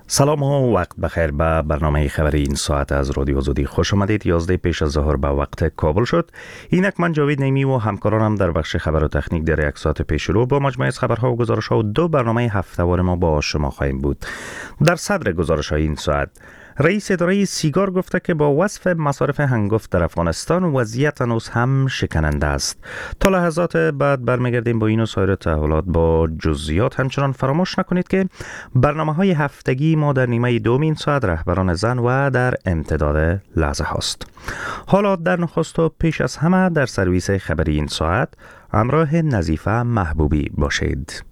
سلام و وقت بخیر به برنامه خبری این ساعت از رادیو آزادی خوش آمدید. 11 پیش از ظهر به وقت کابل شد. اینک من جاوید نیمی و همکارانم در بخش خبر و تکنیک در یک ساعت پیش رو با مجموعه از خبرها و گزارش‌ها و دو برنامه هفته‌وار ما با شما خواهیم بود. در صدر گزارش‌های این ساعت رئیس اداره سیگار گفته که با وصف مصارف هنگفت در افغانستان وضعیت هنوز هم شکننده است. تا لحظات بعد برمیگردیم با این و سایر تحولات با جزئیات. همچنان فراموش نکنید که برنامه‌های هفتگی ما در نیمه دوم این ساعت رهبران زن و در امتداد لحظه هاست. حالا در نخست و پیش از همه در سرویس خبری این ساعت همراه نظیفه محبوبی باشید.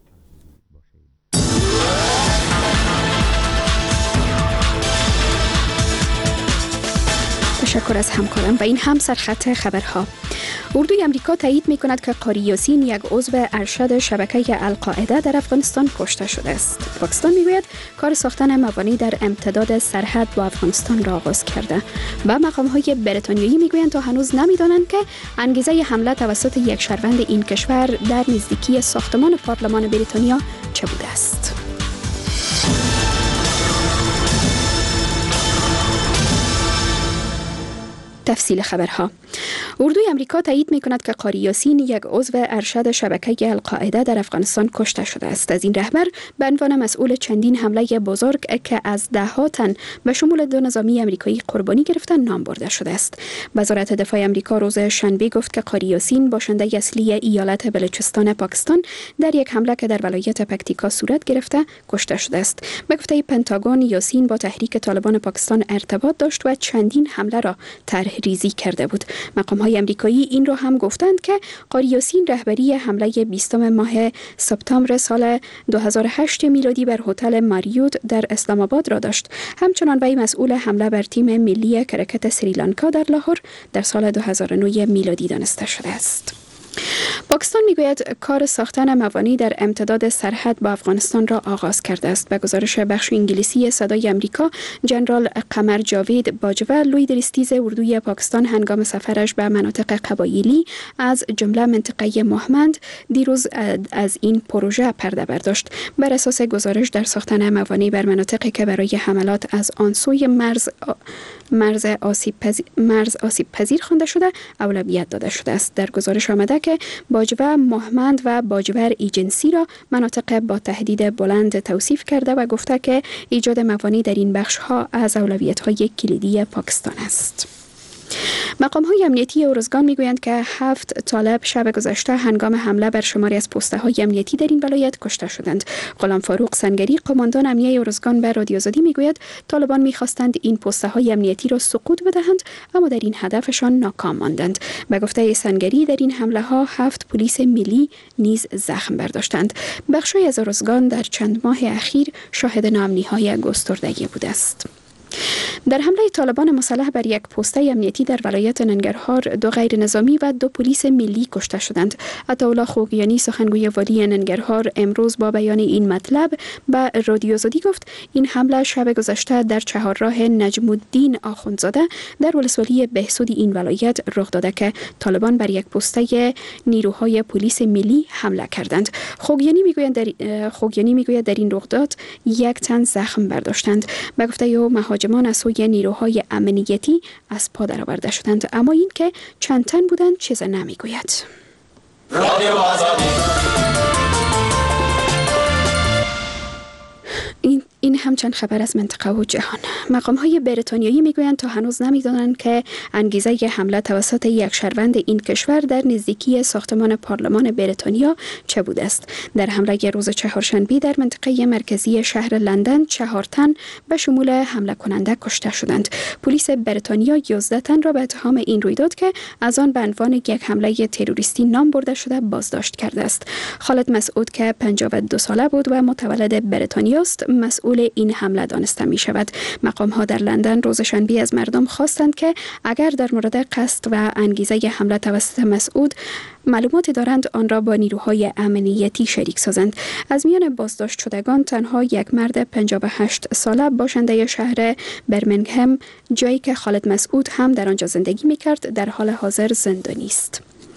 تشکر از همکارم و این هم سرخط خبرها. اردوی امریکا تایید می کند که قاری یاسین یک عضو ارشد شبکه القاعده در افغانستان کشته شده است. پاکستان می گوید کار ساختن موانع در امتداد سرحد با افغانستان را آغاز کرده و مقام‌های بریتانیایی می گویند تا هنوز نمی دانند که انگیزه حمله توسط یک شهروند این کشور در نزدیکی ساختمان پارلمان بریتانیا چه بوده است. تفصیل خبرها. اردوی امریکا تایید می کند که قاری یاسین یک عضو ارشد شبکه القاعده در افغانستان کشته شده است. از این رهبر به عنوان مسئول چندین حمله بزرگ که از ده‌ها تن به شمول دو نظامی امریکایی قربانی گرفتند نام برده شده است. وزارت دفاع امریکا روز شنبه گفت که قاری یاسین باشنده اصلی ایالت بلوچستان پاکستان در یک حمله که در ولایت پکتیکا صورت گرفته کشته شده است. به گفته پنتاگون یاسین با تحریک طالبان پاکستان ارتباط داشت و چندین حمله را طرح‌ریزی کرده بود. مقام‌های آمریکایی این را هم گفتند که قاری یاسین رهبری حمله 20 ماه سپتامبر سال 2008 میلادی بر هتل ماریوت در اسلام آباد را داشت. همچنان وی مسئول حمله بر تیم ملی کرکت سریلانکا در لاهور در سال 2009 میلادی دانسته شده است. پاکستان میگوید کار ساختن موانع در امتداد سرحد با افغانستان را آغاز کرده است. به گزارش بخش انگلیسی صدای امریکا، جنرال قمر جاوید باجوه لوی درستیز اردوی پاکستان هنگام سفرش به مناطق قبایلی از جمله منطقه مهمند دیروز از این پروژه پرده برداشت. بر اساس گزارش در ساختن موانع بر مناطقی که برای حملات از آن سوی مرز آسیب پذیر خوانده شده اولویت داده شده است. در گزارش آمده که باجوه مهمند و باجور ایجنسی را مناطق با تهدید بلند توصیف کرده و گفته که ایجاد موانع در این بخش ها از اولویت های کلیدی پاکستان است. مقام‌های امنیتی ارزگان می‌گویند که 7 طالب شب گذشته هنگام حمله بر شماری از پست‌های امنیتی در این ولایت کشته شدند. غلام فاروق سنگری، قماندان امنیه ارزگان، به رادیو آزادی می‌گوید طالبان می‌خواستند این پست‌های امنیتی را سقوط بدهند اما در این هدفشان ناکام ماندند. به گفته سنگری در این حمله‌ها 7 پلیس ملی نیز زخم برداشتند. بخشی از ارزگان در چند ماه اخیر شاهد ناامنی‌های گستردگی بوده است. در حمله طالبان مسلح بر یک پسته امنیتی در ولایت ننگرهار 2 غیر نظامی و 2 پلیس ملی کشته شدند. عطاالله خوگیانی سخنگوی والی ننگرهار امروز با بیان این مطلب به رادیو آزادی گفت این حمله شب گذشته در چهارراه نجم الدین آخوندزاده در ولسوالی بهسود این ولایت رخ داده که طالبان بر یک پسته نیروهای پلیس ملی حمله کردند. خوگیانی میگوید در این رخداد 1 تن زخم برداشتند. به گفته او مهاجمان از سوی نیروهای امنیتی از پا درآورده شدند اما این که چند تن بودند چیز نمیگوید. این همچنین خبر از منطقه و جهان. مقام‌های بریتانیایی میگویند تا هنوز نمی‌دانند که انگیزه حمله توسط یک شهروند این کشور در نزدیکی ساختمان پارلمان بریتانیا چه بوده است. در حمله روز چهارشنبه در منطقه مرکزی شهر لندن 4 تن به شمول حمله کننده کشته شدند. پلیس بریتانیا 11 تن را به اتهام این رویداد که از آن به عنوان یک حمله تروریستی نام برده شده بازداشت کرده است. خالد مسعود که 52 ساله بود و متولد بریتانیا است مسئول این حمله دانسته می شود. مقام ها در لندن روز شنبه از مردم خواستند که اگر در مورد قصد و انگیزه حمله توسط مسعود معلوماتی دارند آن را با نیروهای امنیتی شریک سازند. از میان بازداشت شدگان تنها یک مرد 58 ساله باشنده شهر برمنگهم جایی که خالد مسعود هم در آنجا زندگی می کرد در حال حاضر زندانی است.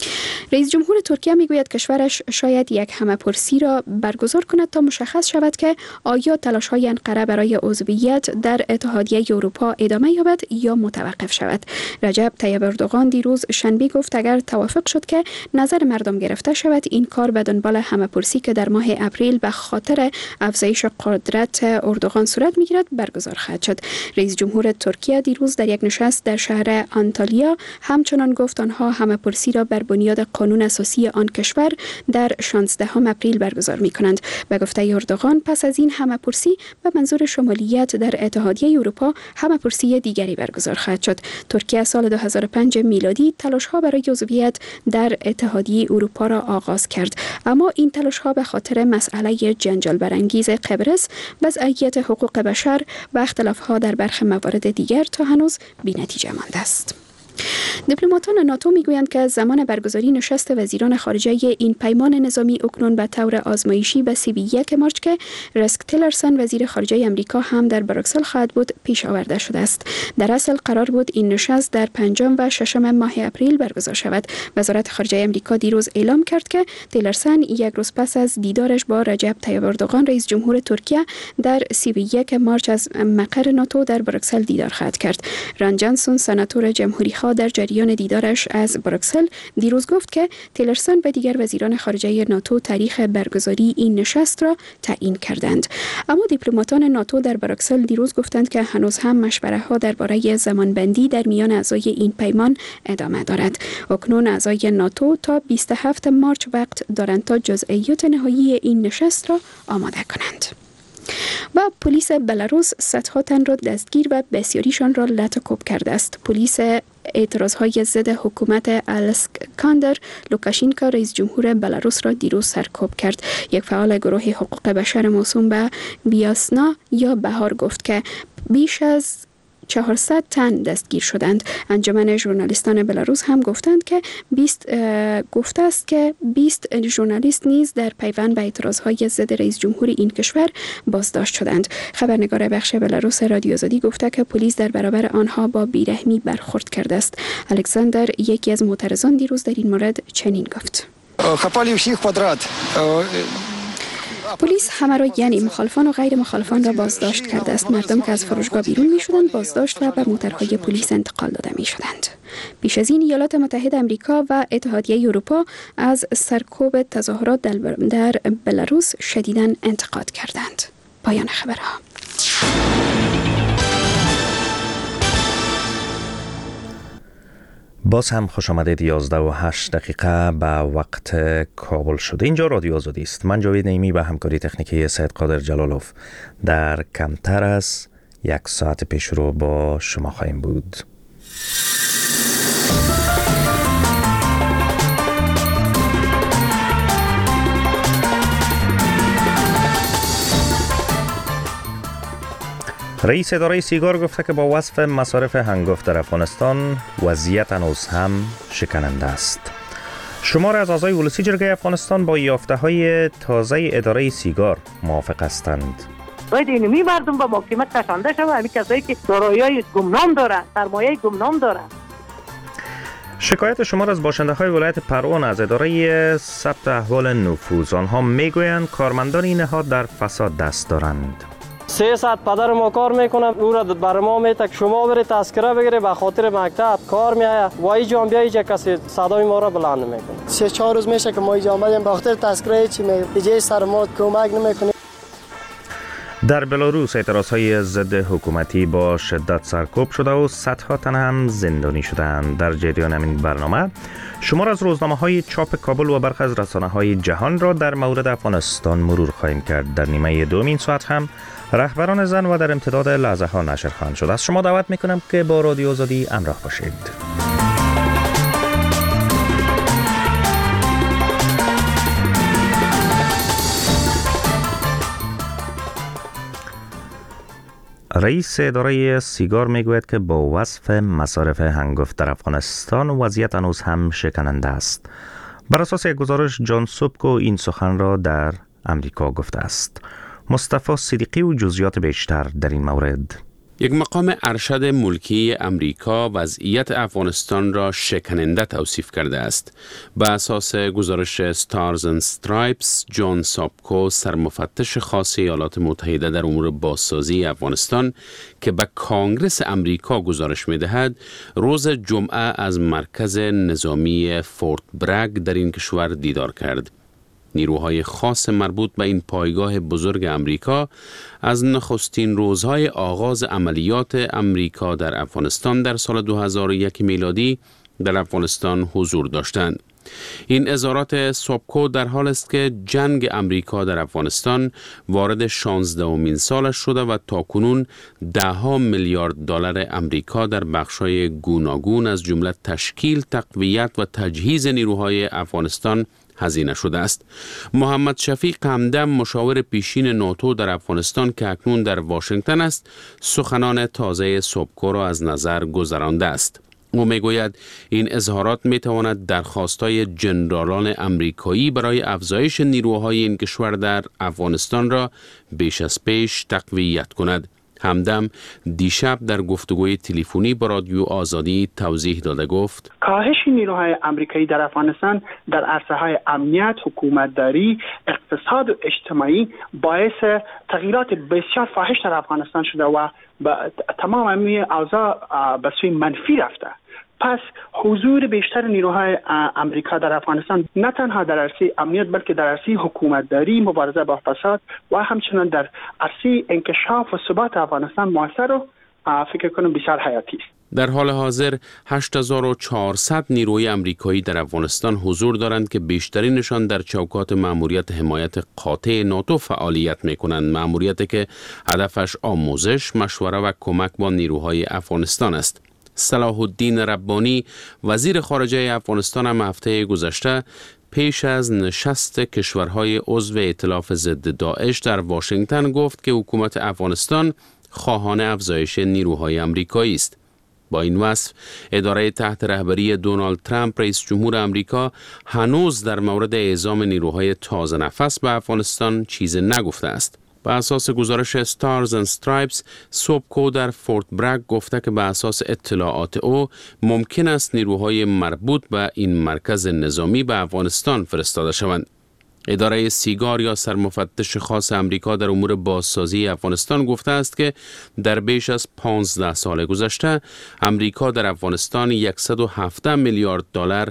رئیس جمهور ترکیه میگوید کشورش شاید یک همه‌پرسی را برگزار کند تا مشخص شود که آیا تلاش‌های انقره برای عضویت در اتحادیه اروپا ادامه یابد یا متوقف شود. رجب طیب اردوغان دیروز شنبه گفت اگر توافق شد که نظر مردم گرفته شود این کار به دنبال همه‌پرسی که در ماه اپریل به خاطر افزایش قدرت اردوغان صورت میگیرد برگزار خواهد شد. رئیس جمهور ترکیه دیروز در یک نشست در شهر آنتالیا همچنان گفت آنها همه‌پرسی را بر بنیاد قانون اساسی آن کشور در 16 اپریل برگزار می‌کنند. به گفته اردوغان پس از این همه‌پرسی به منظور شمولیت در اتحادیه اروپا همه‌پرسی دیگری برگزار خواهد شد. ترکیه سال 2005 میلادی تلاش‌ها برای عضویت در اتحادیه اروپا را آغاز کرد، اما این تلاش‌ها به خاطر مسئله جنجال برانگیز قبرس، وضعیت حقوق بشر و اختلاف‌ها در برخی موارد دیگر تا هنوز بی‌نتیجه مانده است. دیپلماتان ناتو میگویند که زمان برگزاری نشست وزیران خارجه این پیمان نظامی اکنون به طور آزمایشی به 31 مارچ که رسک تیلرسن وزیر خارجه امریکا هم در بروکسل خواهد بود پیش آورده شده است. در اصل قرار بود این نشست در 5 و 6 ماه اپریل برگزار شود. وزارت خارجه امریکا دیروز اعلام کرد که تیلرسن یک روز پس از دیدارش با رجب طیب اردوغان رئیس جمهور ترکیه در 31 مارچ از مقر ناتو در بروکسل دیدار خواهد کرد. ران جانسون سناتور جمهوری‌خواه در جریان دیدارش از بروکسل دیروز گفت که تیلرسن و دیگر وزیران خارجه ناتو تاریخ برگزاری این نشست را تعیین کردند. اما دیپلماتان ناتو در بروکسل دیروز گفتند که هنوز هم مشوره‌ها درباره زمانبندی در میان اعضای این پیمان ادامه دارد. اکنون اعضای ناتو تا 27 مارچ وقت دارند تا جزئیات نهایی این نشست را آماده کنند. و پلیس بلاروس صدها تن را دستگیر و بسیاریشان را لطکوب کرده است. پلیس اعتراضهای ضد حکومت الکساندر لوکاشینکا رئیس جمهور بلاروس را دیروز سرکوب کرد. یک فعال گروه حقوق بشر موسوم به بیاسنا یا بهار گفت که بیش از 400 تن دستگیر شدند. انجمن ژورنالیستان بلاروس هم گفته است که 20 ژورنالیست نیز در پیوند به اعتراضهای ضد رئیس جمهور این کشور بازداشت شدند. خبرنگار بخش بلاروس رادیو آزادی گفته که پلیس در برابر آنها با بیرحمی برخورد کرده است. الکساندر یکی از معترضان دیروز در این مورد چنین گفت: پلیس همه را یعنی مخالفان و غیر مخالفان را بازداشت کرده است. مردم که از فروشگاه بیرون می شدند بازداشت و به موترهای پلیس انتقال داده می شدند. پیش از این ایالات متحده آمریکا و اتحادیه اروپا از سرکوب تظاهرات در بلاروس شدیداً انتقاد کردند. پایان خبرها. باز هم خوش آمدید. 11:08 به وقت کابل شده. اینجا رادیو آزادی است. من جاوید نعیمی و همکاری تکنیکی سید قادر جلالوف در کمتر از یک ساعت پیش رو با شما خواهیم بود. رئیس اداره سیگار گفته که با وصف مصارف هنگفت در افغانستان وضعیت هنوز هم شکننده است. شمار از اعضای ولسی جرگه افغانستان با یافته‌های تازه اداره سیگار موافق هستند. باید اینمی مردم با محکمت کشانده شود. همین کسایی که دارایی گمنام دارند، سرمایه گمنام دارند. شکایت شمار از باشنده‌های ولایت پروان از اداره ثبت احوال نفوذ، آنها میگویند کارمندان این نهاد در فساد دست دارند. 300 پدر ما کار میکنه، او را بر ما میته شما برید تذکره بگیره به خاطر مکتب کار میآید و اینجا بیا اینجا کسی صدای ما را بلند نمیکنه. 3-4 روز میشه که ما اینجا آمدیم به خاطر تذکره چی میگه سر ما کمک نمیکنه. در بلاروس اعتراضهای ضد حکومتی با شدت سرکوب شده و صدها تن هم زندانی شدند. در جریان این برنامه شمار از روزنامه‌های چاپ کابل و برخی از رسانه‌های جهان را در مورد افغانستان مرور خواهیم کرد. در نیمه دوم این ساعت هم رهبران زن و در امتداد لحظه ها نشر خواهند شد. از شما دعوت میکنم که با رادیو آزادی همراه باشید. رئیس اداره سیگار میگوید که با وصف مصارف هنگفت در افغانستان وضعیت هنوز هم شکننده است. بر اساس یک گزارش جان سوبکو این سخن را در امریکا گفته است. مصطفی صدیقی و جزئیات بیشتر در این مورد. یک مقام ارشد ملکی امریکا وضعیت افغانستان را شکننده توصیف کرده است. به اساس گزارش استارز اند استرایپس، جان سابکو، سرمفتش خاص ایالات متحده در امور بازسازی افغانستان که به کانگرس امریکا گزارش می‌دهد، روز جمعه از مرکز نظامی فورت برگ در این کشور دیدار کرد. نیروهای خاص مربوط به این پایگاه بزرگ امریکا از نخستین روزهای آغاز عملیات امریکا در افغانستان در سال 2001 میلادی در افغانستان حضور داشتند. این اظهارات سابکو در حال است که جنگ امریکا در افغانستان وارد 16مین سالش شده و تاکنون $10 میلیارد امریکا در بخش‌های گوناگون از جمله تشکیل، تقویت و تجهیز نیروهای افغانستان هزینه شده است. محمد شفیق همدم، مشاور پیشین ناتو در افغانستان که اکنون در واشنگتن است، سخنان تازه سابکو را از نظر گذرانده است. او میگوید این اظهارات میتواند درخواست‌های جنرالان امریکایی برای افزایش نیروهای این کشور در افغانستان را بیش از پیش تقویت کند. همدم دیشب در گفتگوی تلفنی با رادیو آزادی توضیح داده گفت: کاهش نیروهای آمریکایی در افغانستان در عرصه‌های امنیت، حکومتداری، اقتصاد و اجتماعی باعث تغییرات بسیار فاحش در افغانستان شده و تمام این اوضاع به سوی منفی رفته. پس حضور بیشتر نیروهای امریکا در افغانستان نه تنها در عرصه امنیت بلکه در عرصه حکومتداری، مبارزه با فساد و همچنین در عرصه انکشاف و ثبات افغانستان موثر و فکر کنم بسیار حیاتی است. در حال حاضر 8400 نیروی آمریکایی در افغانستان حضور دارند که بیشترینشان در چوکات مأموریت حمایت قاطع ناتو فعالیت می‌کنند، مأموریتی که هدفش آموزش، مشوره و کمک با نیروهای افغانستان است. صلاح الدین ربانی، وزیر خارجه افغانستان، هم هفته گذشته پیش از نشست کشورهای عضو ائتلاف ضد داعش در واشنگتن گفت که حکومت افغانستان خواهان افزایش نیروهای آمریکایی است. با این وصف، اداره تحت رهبری دونالد ترامپ رئیس جمهور آمریکا هنوز در مورد اعزام نیروهای تازه نفس به افغانستان چیزی نگفته است. به اساس گزارش استارز اند استرایپس، سابکو در فورت برگ گفته که به اساس اطلاعات او ممکن است نیروهای مربوط به این مرکز نظامی به افغانستان فرستاده شوند. اداره سیگار یا سرمفتش خاص امریکا در امور بازسازی افغانستان گفته است که در بیش از 15 سال گذشته امریکا در افغانستان $117 میلیارد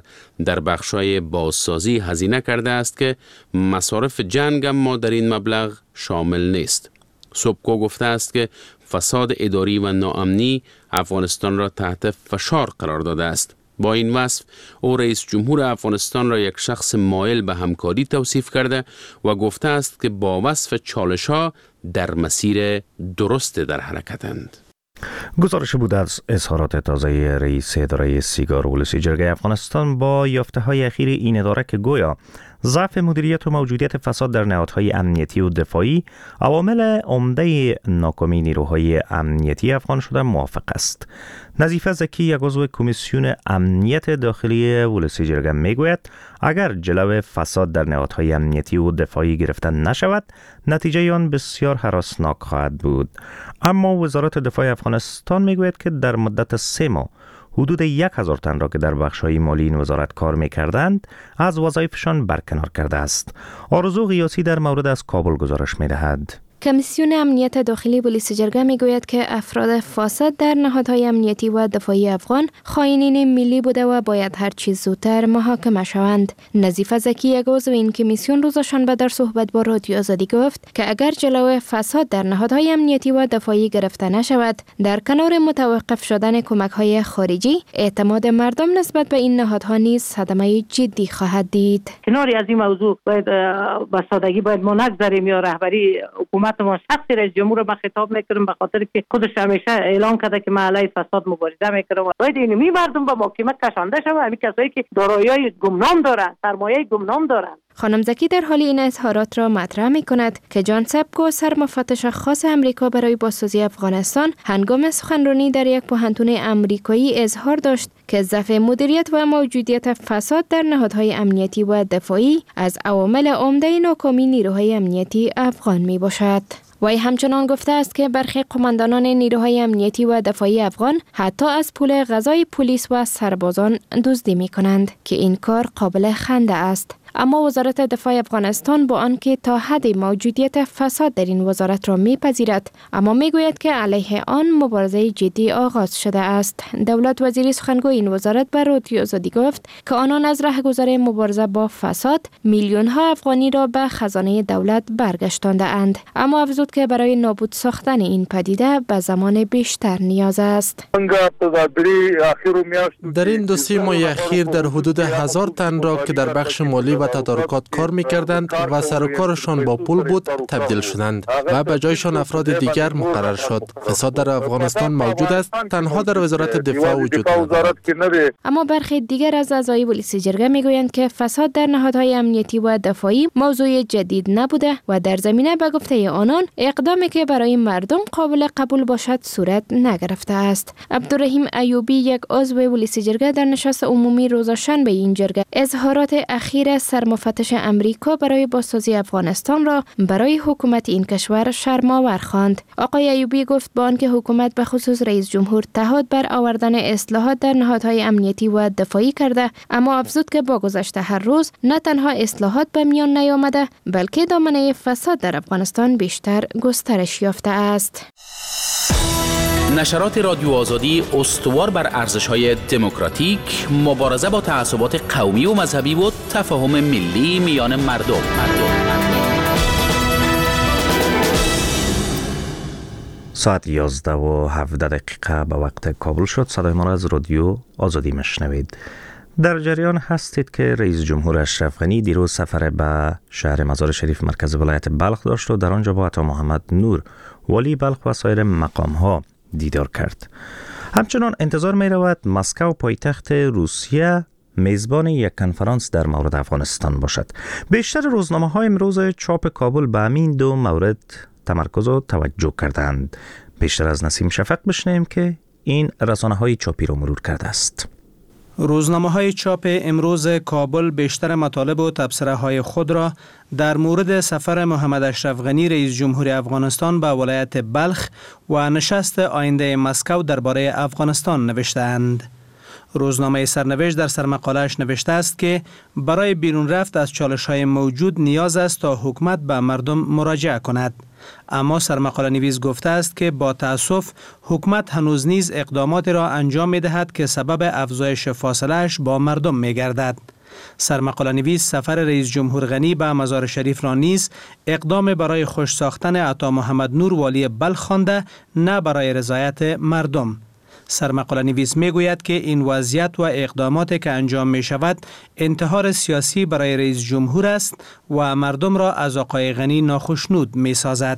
در بخش‌های بازسازی هزینه کرده است که مصارف جنگ اما در این مبلغ شامل نیست. سابکو گفته است که فساد اداری و ناامنی افغانستان را تحت فشار قرار داده است. با این وصف او رئیس جمهور افغانستان را یک شخص مایل به همکاری توصیف کرده و گفته است که با وصف چالش‌ها در مسیر درست در حرکتند. گزارش بود از اظهارات تازه رئیس اداره سیگار ولسی جرگه افغانستان با یافته‌های اخیر این اداره که گویا ضعف مدیریت و موجودیت فساد در نهادهای امنیتی و دفاعی عوامل عمده ناکامی نیروهای امنیتی افغان شده موافق است. نظیفه زکی، یک عضو کمیسیون امنیت داخلی ولسی جرگه میگوید اگر جلو فساد در نهادهای امنیتی و دفاعی گرفته نشود، نتیجه آن بسیار هراسناک خواهد بود. اما وزارت دفاع افغانستان میگوید که در مدت 3 ماه حدود 1000 تن را که در بخش‌های مالی این وزارت کار می‌کردند از وظایفشان برکنار کرده است. آرزو غیاسی در مورد از کابل گزارش می‌دهد. کمیسیون امنیت داخلی پلیس جرگه میگوید که افراد فاسد در نهادهای امنیتی و دفاعی افغان خائنین ملی بوده و باید هر چیز زودتر محاکمه شوند. نظیفه زکی، یک عضو این کمیسیون، روز شنبه در صحبت با رادیو آزادی گفت که اگر جلو فساد در نهادهای امنیتی و دفاعی گرفته نشود، در کنار متوقف شدن کمک‌های خارجی، اعتماد مردم نسبت به این نهادها نیز صدمه جدی خواهد دید. کناری از این موضوع باید به سادگی باید ما نگذاریم یا رهبری حکومت ما شخصی رئیس جمهور رو خطاب میکنم به خاطر که خودش همیشه اعلام کرده که من علیه فساد مبارزه میکنم. باید اینمی مردم به محاکمه کشانده شود، همین کسایی که دارایی‌های گمنام دارند، سرمایه گمنام دارند. خانم زکی در حال این اظهارات را مطرح می کند که جان سابکو، سرمفتش خاص امریکا برای بازسازی افغانستان، هنگام سخنرانی در یک پوهنتون امریکایی اظهار داشت که ضعف مدیریت و موجودیت فساد در نهادهای امنیتی و دفاعی از عوامل عمده ناکامی نیروهای امنیتی افغان می باشد. وی همچنان گفته است که برخی قماندانان نیروهای امنیتی و دفاعی افغان حتی از پول غذای پلیس و سربازان دزدی می کنند که این کار قابل خنده است. اما وزارت دفاع افغانستان با آنکه تا حد موجودیت فساد در این وزارت را میپذیرد، اما میگوید که علیه آن مبارزه جدی آغاز شده است. دولت وزیر سخنگوی این وزارت به رادیو آزادی گفت که آنان از راهگذار مبارزه با فساد میلیون ها افغانی را به خزانه دولت برگشتانده اند، اما افزود که برای نابود ساختن این پدیده به زمان بیشتر نیاز است. در این 2-3 ماه اخیر در حدود 1000 تن را که در بخش مالی و تدارکات کار می‌کردند و سر و کارشان با پول بود تبدیل شدند و به جایشان افراد دیگر مقرر شد. فساد در افغانستان موجود است، تنها در وزارت دفاع وجود ندارد. اما برخی دیگر از اعضای پلیس جرگه میگویند که فساد در نهادهای امنیتی و دفاعی موضوع جدید نبوده و در زمینه به گفته آنان اقدامی که برای مردم قابل قبول باشد صورت نگرفته است. عبدالرحیم ایوبی، یک عضو پلیس جرگه، در نشست عمومی روز شنبه این جرگه اظهارات اخیر سرمفتش امریکا برای بازسازی افغانستان را برای حکومت این کشور شرم‌آور خواند. آقای ایوبی گفت با آنکه حکومت به خصوص رئیس جمهور تعهد بر آوردن اصلاحات در نهادهای امنیتی و دفاعی کرده، اما افزود که با گذشت هر روز نه تنها اصلاحات به میان نیامده بلکه دامنه فساد در افغانستان بیشتر گسترش یافته است. نشرات رادیو آزادی استوار بر ارزش‌های دموکراتیک، مبارزه با تعصبات قومی و مذهبی و تفاهم ملی میان مردم. ساعت 11:17 به وقت کابل شد. صدای ما را از رادیو آزادی میشنوید. در جریان هستید که رئیس جمهور اشرف غنی دیروز سفر به شهر مزار شریف مرکز ولایت بلخ داشت و در آنجا با عطا محمد نور والی بلخ و سایر مقام‌ها دیدار کرد. همچنان انتظار می رود مسکو پایتخت روسیه میزبان یک کنفرانس در مورد افغانستان باشد. بیشتر روزنامه‌های امروز چاپ کابل به همین دو مورد تمرکز و توجه کردند. بیشتر از نسیم شفق بشنویم که این رسانه‌های چاپی را مرور کرده است. روزنامه‌های چاپ امروز کابل بیشتر مطالب و تبصره‌های خود را در مورد سفر محمد اشرف غنی رئیس جمهور افغانستان به ولایت بلخ و نشست آینده مسکو درباره افغانستان نوشته‌اند. روزنامه سرنوشت در سرمقاله‌اش نوشته است که برای بیرون رفت از چالش‌های موجود نیاز است تا حکومت به مردم مراجعه کند. اما سرمقاله نویس گفته است که با تأسف حکومت هنوز نیز اقدامات را انجام می‌دهد که سبب افزایش فاصله‌اش با مردم می‌گردد. سرمقاله نویس سفر رئیس جمهور غنی به مزار شریف را نیز اقدام برای خوش ساختن عطا محمد نور والی بلخ خوانده، نه برای رضایت مردم. سرمقاله نویس می گوید که این وضعیت و اقداماتی که انجام می شود انتحار سیاسی برای رئیس جمهور است و مردم را از آقای غنی ناخشنود می سازد.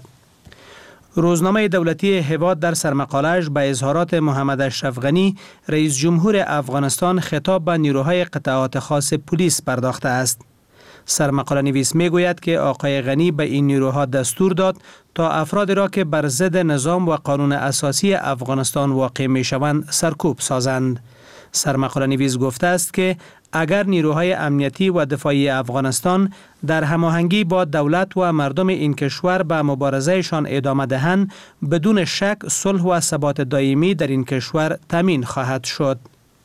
روزنامه دولتی هواد در سرمقاله‌اش به اظهارات محمد اشرف غنی رئیس جمهور افغانستان خطاب به نیروهای قطعات خاص پلیس پرداخته است. سرمقاله نویس می گوید که آقای غنی به این نیروها دستور داد تا افرادی را که بر ضد نظام و قانون اساسی افغانستان واقع می شوند سرکوب سازند. سرمقاله نویس گفته است که اگر نیروهای امنیتی و دفاعی افغانستان در هماهنگی با دولت و مردم این کشور به مبارزهشان ادامه دهند، بدون شک صلح و ثبات دائمی در این کشور تامین خواهد شد.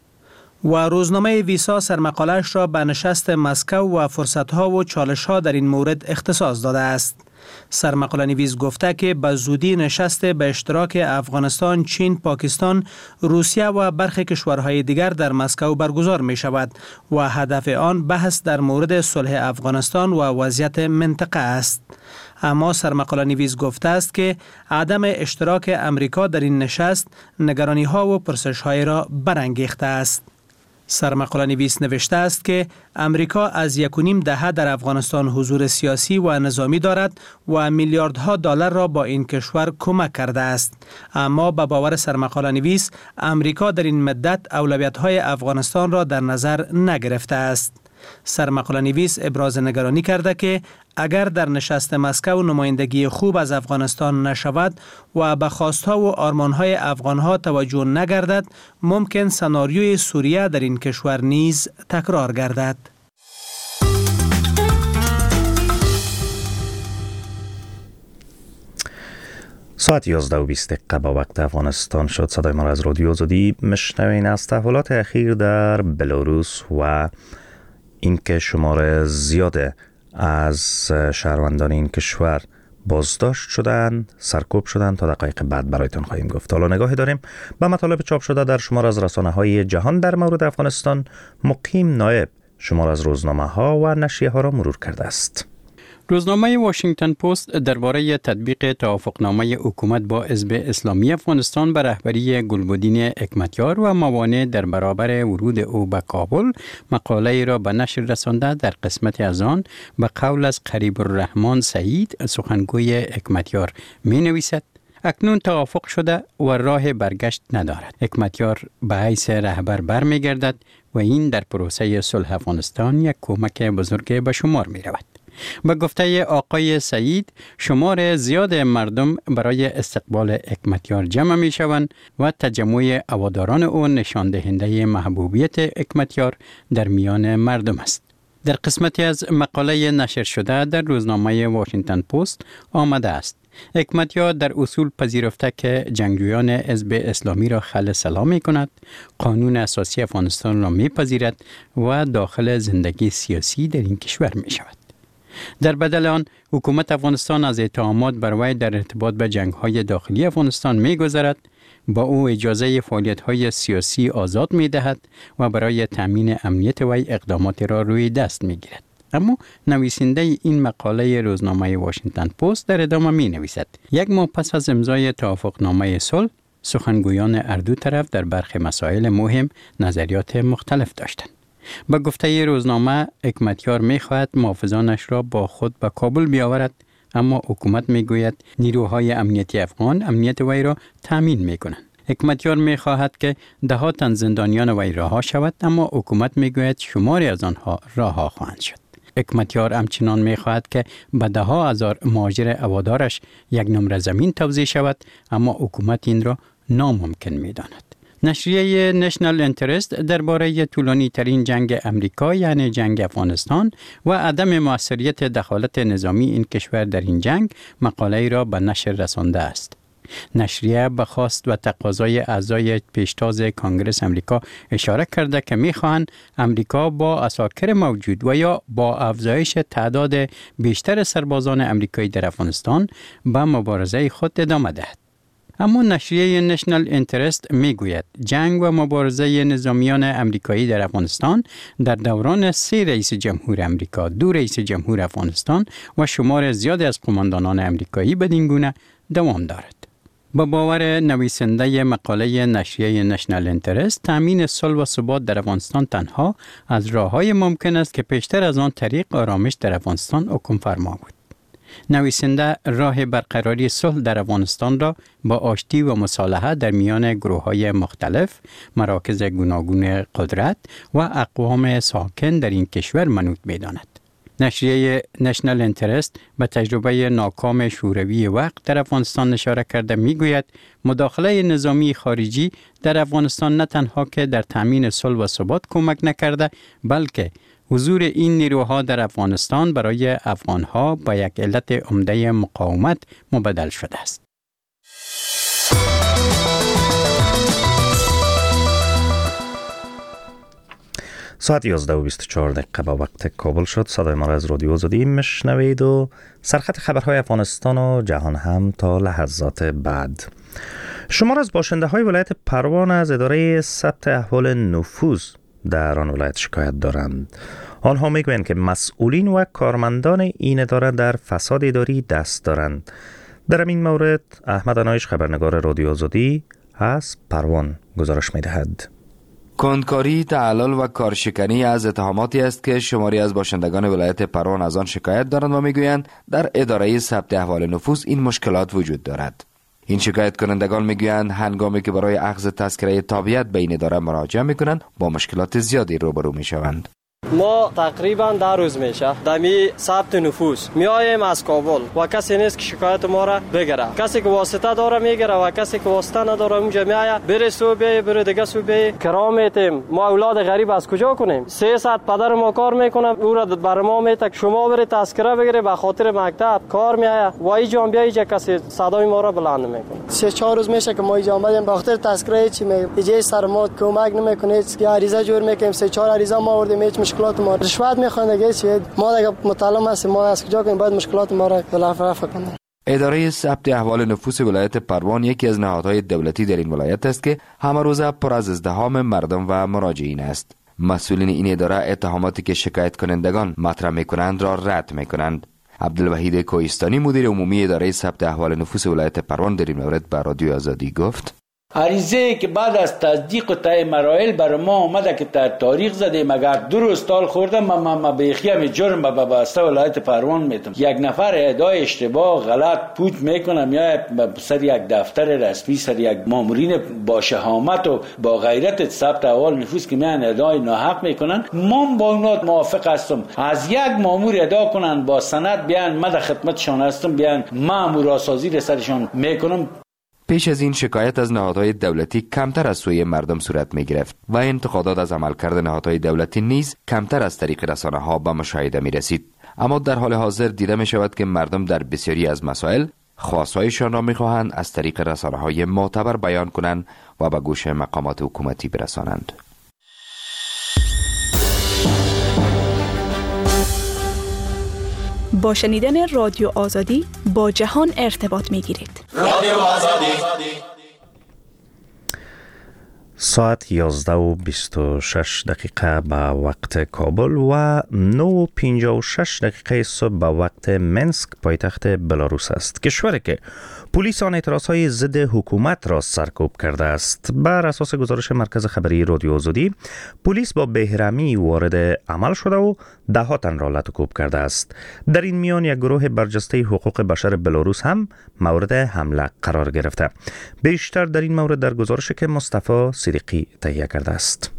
و روزنامه ویسا سرمقاله‌اش را به نشست مسکو و فرصت‌ها و چالش‌ها در این مورد اختصاص داده است. سرمقاله نویس گفته که به زودی نشست به اشتراک افغانستان، چین، پاکستان، روسیه و برخی کشورهای دیگر در مسکو برگزار می شود و هدف آن بحث در مورد صلح افغانستان و وضعیت منطقه است. اما سرمقاله نویس گفته است که عدم اشتراک امریکا در این نشست نگرانی‌ها و پرسش‌های را برانگیخته است. سرمقاله نویس نوشته است که امریکا از 1.5 دهه در افغانستان حضور سیاسی و نظامی دارد و میلیاردها دلار را با این کشور کمک کرده است. اما به باور سرمقاله نویس امریکا در این مدت اولویت‌های افغانستان را در نظر نگرفته است. سرمقاله نویس ابراز نگرانی کرده که اگر در نشست مسکو نمایندگی خوب از افغانستان نشود و به خواستها و آرمانهای افغانها توجه نگردد، ممکن سناریوی سوریه در این کشور نیز تکرار گردد. ساعت 11:20 با وقت افغانستان شد. صدای ما را از رادیو آزادی میشنوین. از تحولات اخیر در بلاروس و اینکه شمار زیاد از شهروندان این کشور بازداشت شدن، سرکوب شدن، تا دقایق بعد برایتان خواهیم گفت. حالا نگاهی داریم به مطالب چاپ شده در شمار از رسانه‌های جهان در مورد افغانستان. مقیم نایب شمار از روزنامه‌ها و نشریه ها را مرور کرده است. روزنامه واشنگتن پست درباره تطبیق توافقنامه حکومت با حزب اسلامی افغانستان به رهبری گلبدین حکمتیار و موانع در برابر ورود او به کابل مقاله را به نشر رسانده. در قسمت از آن به قول از قریب الرحمن سعید، سخنگوی حکمتیار، می نویسد: اکنون توافق شده و راه برگشت ندارد. حکمتیار به حیث رهبر برمیگردد و این در پروسه صلح افغانستان یک کمک بزرگ به شمار می رود. به گفته آقای سعید، شمار زیاد مردم برای استقبال حکمتیار جمع می شوند و تجمع هواداران او نشان دهنده محبوبیت حکمتیار در میان مردم است. در قسمتی از مقاله نشر شده در روزنامه واشنگتن پست آمده است: حکمتیار در اصول پذیرفته که جنگجویان حزب اسلامی را خل سلا می کند، قانون اساسی افغانستان را می پذیرد و داخل زندگی سیاسی در این کشور می شود. در بدل آن، حکومت افغانستان از اتهامات بر وی در ارتباط به جنگ‌های داخلی افغانستان می‌گذرد، با او اجازه فعالیت‌های سیاسی آزاد می‌دهد و برای تأمین امنیت وی اقدامات را روی دست می‌گیرد. اما نویسنده این مقاله روزنامه واشنگتن پست در ادامه می‌نویسد: یک ماه پس از امضای توافقنامه صلح، سخنگویان هر دو طرف در برخی مسائل مهم نظریات مختلف داشتند. به گفته روزنامه، حکمتیار می‌خواهد محافظانش را با خود به کابل بیاورد، اما حکومت می‌گوید نیروهای امنیتی افغان امنیت وی را تامین می‌کنند. حکمتیار می‌خواهد که ده‌ها تن زندانیان وی رها شود، اما حکومت می‌گوید شماری از آنها رها خواهند شد. حکمتیار همچنان می‌خواهد که به ده‌ها هزار مهاجر هوادارش یک نمره زمین توزیع شود، اما حکومت این را ناممکن می‌داند. نشریه نشنال انترست درباره طولانی ترین جنگ امریکا یعنی جنگ افغانستان و عدم موثریت دخالت نظامی این کشور در این جنگ مقاله را به نشر رسانده است. نشریه به خواست و تقاضای اعضای پیشتاز کانگرس امریکا اشاره کرده که می‌خواهند امریکا با عساکر موجود و یا با افزایش تعداد بیشتر سربازان امریکایی در افغانستان به مبارزه خود ادامه دهد. اما نشریه نشنال انترست میگوید جنگ و مبارزه نظامیان امریکایی در افغانستان در دوران 3 رئیس جمهور امریکا، 2 رئیس جمهور افغانستان و شمار زیادی از قماندانان امریکایی بدین گونه دوام دارد. با باور نویسنده مقاله نشریه نشنال انترست، تامین صلح و ثبات در افغانستان تنها از راه‌های ممکن است که پیشتر از آن طریق آرامش در افغانستان حکم فرما بود. نویسنده راه برقراری صلح در افغانستان را با آشتی و مصالحه در میان گروه‌های مختلف، مراکز گوناگون قدرت و اقوام ساکن در این کشور منوط می‌داند. نشریه نشنال انترست به تجربه ناکام شوروی وقت در افغانستان اشاره کرده میگوید مداخله نظامی خارجی در افغانستان نه تنها که در تامین صلح و ثبات کمک نکرده، بلکه حضور این نیروها در افغانستان برای افغانها به یک علت عمده مقاومت مبدل شده است. ساعت 11:24 با وقت کابل شد. صدای ما را از رادیو آزادی میشنوید و سرخط خبرهای افغانستان و جهان هم تا لحظات بعد. شمار از باشنده های ولایت پروان از اداره ثبت احوال نفوذ در آن ولایت شکایت دارند. آنها میگویند که مسئولین و کارمندان این اداره در فساد اداری دست دارند. در این مورد احمد انایش خبرنگار رادیو آزادی از پروان گزارش میدهد. کندکاری، تعلل و کارشکنی از اتهاماتی است که شماری از باشندگان ولایت پروان از آن شکایت دارند و میگویند در اداره ثبت احوال نفوذ این مشکلات وجود دارد. این شکایت کنندگان میگویند هنگامی که برای اخذ تذکره تابعیت به این اداره مراجعه میکنند با مشکلات زیادی روبرو میشوند. ما تقریبا 10 روز میشه دمی ثبت نفوس میایم از کابل و کسی نیست که شکایت ما را بگیره. کسی که واسطه داره میگیره و کسی که واسطه نداره اونجا میایه بره صوبه بره دیگه صوبه کرا میتیم. ما اولاد غریب از کجا کنیم؟ 300 پدر ما کار میکنه او را بر ما میتک شما بره تذکره بگیره به خاطر مکتب کار میایه و اینجا بیای کسی صدای ما را بلند میکنه. 3-4 روز میشه که ما اینجا اومدیم به خاطر تذکره چی میگه سر ما کمک نمیکنه. یا عریضه جور میکنیم 3-4 عریضه ما آوردیم هیچ مشکلات ما رشوت میخوان دیگه چی ما دیگه مطالعه هستیم ما از کجا کنیم باید مشکلات ما را رفع کنیم. اداره ثبت احوال نفوس ولایت پروان یکی از نهادهای دولتی در این ولایت است که همه روزه پر از ازدحام مردم و مراجعین است. مسئولین این اداره اتهاماتی که شکایت کنندگان مطرح میکنند را رد میکنند. عبدالوحید کوهستانی مدیر عمومی اداره ثبت احوال نفوس ولایت پروان در این مورد به رادیو آزادی گفت: عریضه که بعد از تصدیق و طی مراحل برای ما اومده که تاریخ زدیم اگر 2 روز تال خوردم ما بیخیم جرم به بسته ولایت پروان میتم. یک نفر ادعای اشتباه غلط پوچ میکنم یا سر یک دفتر رسمی سر یک مامورین با شهامت و با غیرت ثبت احوال نفوس که میان ادعای ناحق میکنن ما با اونات موافق هستم. از یک مامور ادعا کنن با سند بیان من در خدمتشان هستم بیان مامور سازی سرشان میکنم. پیش از این شکایت از نهادهای دولتی کمتر از سوی مردم صورت می گرفت و انتقادات از عملکرد نهادهای دولتی نیز کمتر از طریق رسانه ها به مشاهده می رسید. اما در حال حاضر دیده می شود که مردم در بسیاری از مسائل خواستهایشان را می خواهند از طریق رسانه های معتبر بیان کنند و به گوش مقامات حکومتی برسانند. با شنیدن رادیو آزادی با جهان ارتباط می گیرید. رادیو آزادی. ساعت 11:26 به وقت کابل و 9:56 صبح به وقت منسک پایتخت بلاروس است. کشوری که پلیس آن اعتراضهای ضد حکومت را سرکوب کرده است. بر اساس گزارش مرکز خبری رادیو آزادی، پلیس با بهرمی وارد عمل شده و 10 تن را لطوکوب کرده است. در این میان یک گروه برجسته حقوق بشر بلاروس هم مورد حمله قرار گرفته. بیشتر در این مورد در گزارشی که مصطفی صدیقی تهیه کرده است.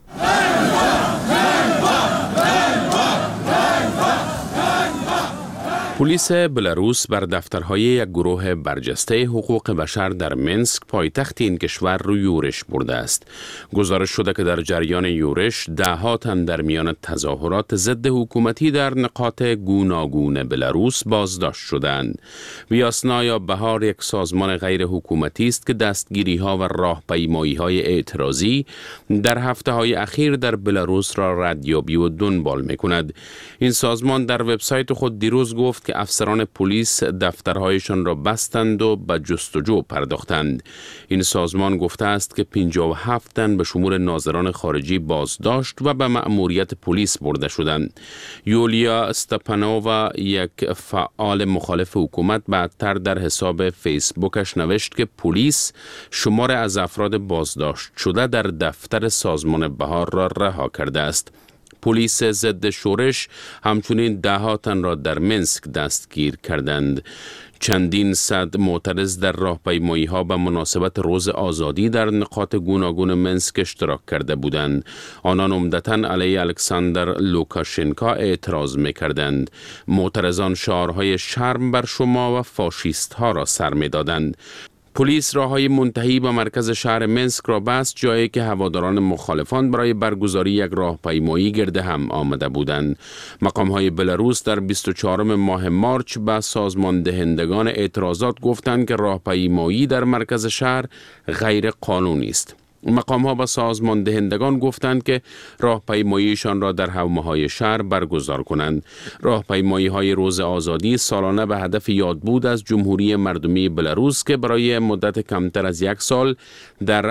پلیس بلاروس بر دفترهای یک گروه برجسته حقوق بشر در منسک پایتخت این کشور رو یورش برده است. گزارش شده که در جریان یورش 10 تن در میان تظاهرات ضد حکومتی در نقاط گوناگون بلاروس بازداشت شدند. ویاسنا یا بهار یک سازمان غیر حکومتی است که دستگیری ها و راهپیمایی های اعتراضی در هفته های اخیر در بلاروس را ردیابی و دنبال می کند. این سازمان در وبسایت خود دیروز گفت که افسران پلیس دفترهایشان را بستند و به جستجو پرداختند. این سازمان گفته است که 57 تن به شمول ناظران خارجی بازداشت و به مأموریت پلیس برده شدند. یولیا استپانووا، یک فعال مخالف حکومت، بعدتر در حساب فیسبوکش نوشت که پلیس شمار از افراد بازداشت شده در دفتر سازمان بهار را رها کرده است. پلیس ضد شورش همچنین 10 تن را در منسک دستگیر کردند. چندین صد معترض در راهپیمایی‌ها به مناسبت روز آزادی در نقاط گوناگون منسک اشتراک کرده بودند. آنان عمدتاً علیه الکساندر لوکاشنکا اعتراض می‌کردند. معترضان شعارهای شرم بر شما و فاشیست‌ها را سر می‌دادند. پلیس راههای منتهی به مرکز شهر منسک را بست، جایی که هواداران مخالفان برای برگزاری یک راهپیمایی گرد هم آمده بودند. مقام‌های بلاروس در 24 ماه مارچ به سازمان دهندگان اعتراضات گفتند که راهپیمایی در مرکز شهر غیر قانونی است. مقام‌ها به سازمان دهندگان گفتند که راهپیماییشان را در حومه‌های شهر برگزار کنند. راهپیمایی‌های روز آزادی سالانه به هدف یادبود از جمهوری مردمی بلاروس که برای مدت کمتر از 1 سال در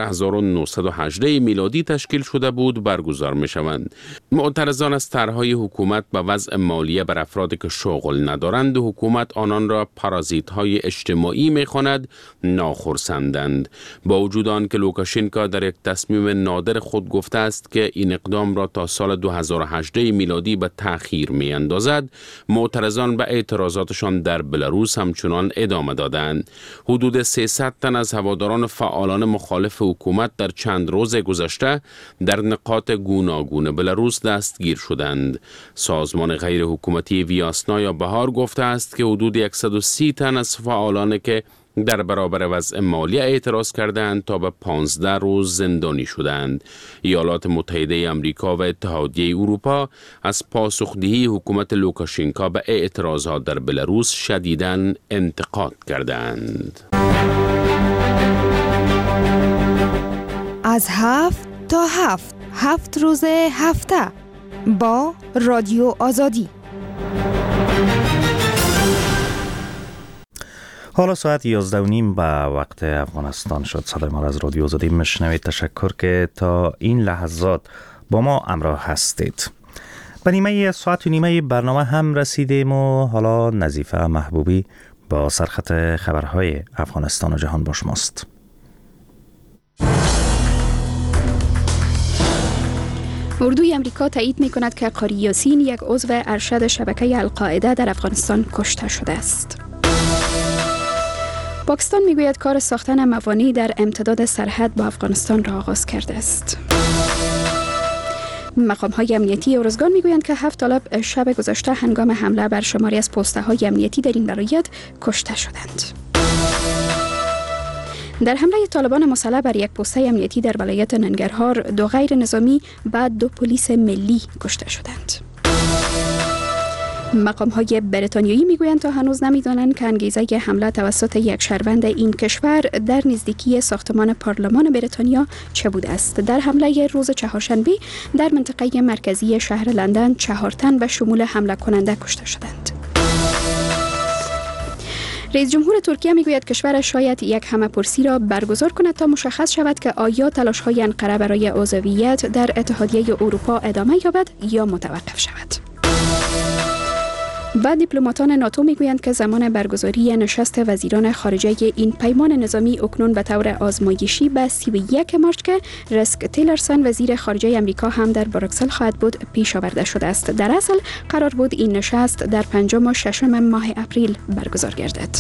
1918 میلادی تشکیل شده بود برگزار می‌شوند. معترضان از طرح‌های حکومت به وضع مالیه بر افرادی که شغل ندارند و حکومت آنان را پارازیت‌های اجتماعی می‌خواند ناخرسندند. با وجود آن که لوکاشنکا در یک تصمیم نادر خود گفته است که این اقدام را تا سال 2018 میلادی به تأخیر می اندازد، معترضان به اعتراضاتشان در بلاروس همچنان ادامه دادند. حدود 300 تن از هواداران فعالان مخالف حکومت در چند روز گذشته در نقاط گوناگون بلاروس دستگیر شدند. سازمان غیر حکومتی ویاسنا بهار گفته است که حدود 130 تن از فعالان که در برابر وضع مالی اعتراض کردند تا به 15 روز زندانی شدند. ایالات متحده آمریکا و اتحادیه اروپا از پاسخدهی حکومت لوکاشنکا به اعتراضات در بلاروس شدیداً انتقاد کردند. از 7 تا 7 روز هفته با رادیو آزادی. حالا ساعت 11:30 به وقت افغانستان شد. صدای ما از رادیو آزادی میشنوید. تشکر که تا این لحظات با ما همراه هستید. به نیمه ساعت و نیمه برنامه هم رسیدیم و حالا نظیفه محبوبی با سرخط خبرهای افغانستان و جهان با شماست. اردوی امریکا تایید می کند که قاری یاسین، یک عضو ارشد شبکه القاعده، در افغانستان کشته شده است. پاکستان میگوید کار ساختن موانع در امتداد سرحد با افغانستان را آغاز کرده است. مقام‌های امنیتی ارزگان میگویند که 7 طالب شب گذشته هنگام حمله بر شماری از پست‌های امنیتی در این ولایت کشته شدند. در حمله طالبان مسلح بر یک پست امنیتی در ولایت ننگرهار، 2 غیر نظامی و 2 پلیس ملی کشته شدند. مقام‌های بریتانیایی میگویند تا هنوز نمی‌دانند که انگیزه حمله توسط یک شهروند این کشور در نزدیکی ساختمان پارلمان بریتانیا چه بوده است. در حمله روز چهارشنبه در منطقه مرکزی شهر لندن 4 تن به شمول حمله کننده کشته شدند. رئیس جمهور ترکیه میگوید کشورش شاید یک همه‌پرسی را برگزار کند تا مشخص شود که آیا تلاش‌های انقره برای عضویت در اتحادیه اروپا ادامه یابد یا متوقف شود. و دیپلماتان ناتو میگویند که زمان برگزاری نشست وزیران خارجه این پیمان نظامی اکنون به طور آزمایشی به 31 مارچ که رسک تیلرسون وزیر خارجه امریکا هم در بروکسل خواهد بود پیش آورده شده است. در اصل قرار بود این نشست در 5 و 6 ماه اپریل برگزار گردد.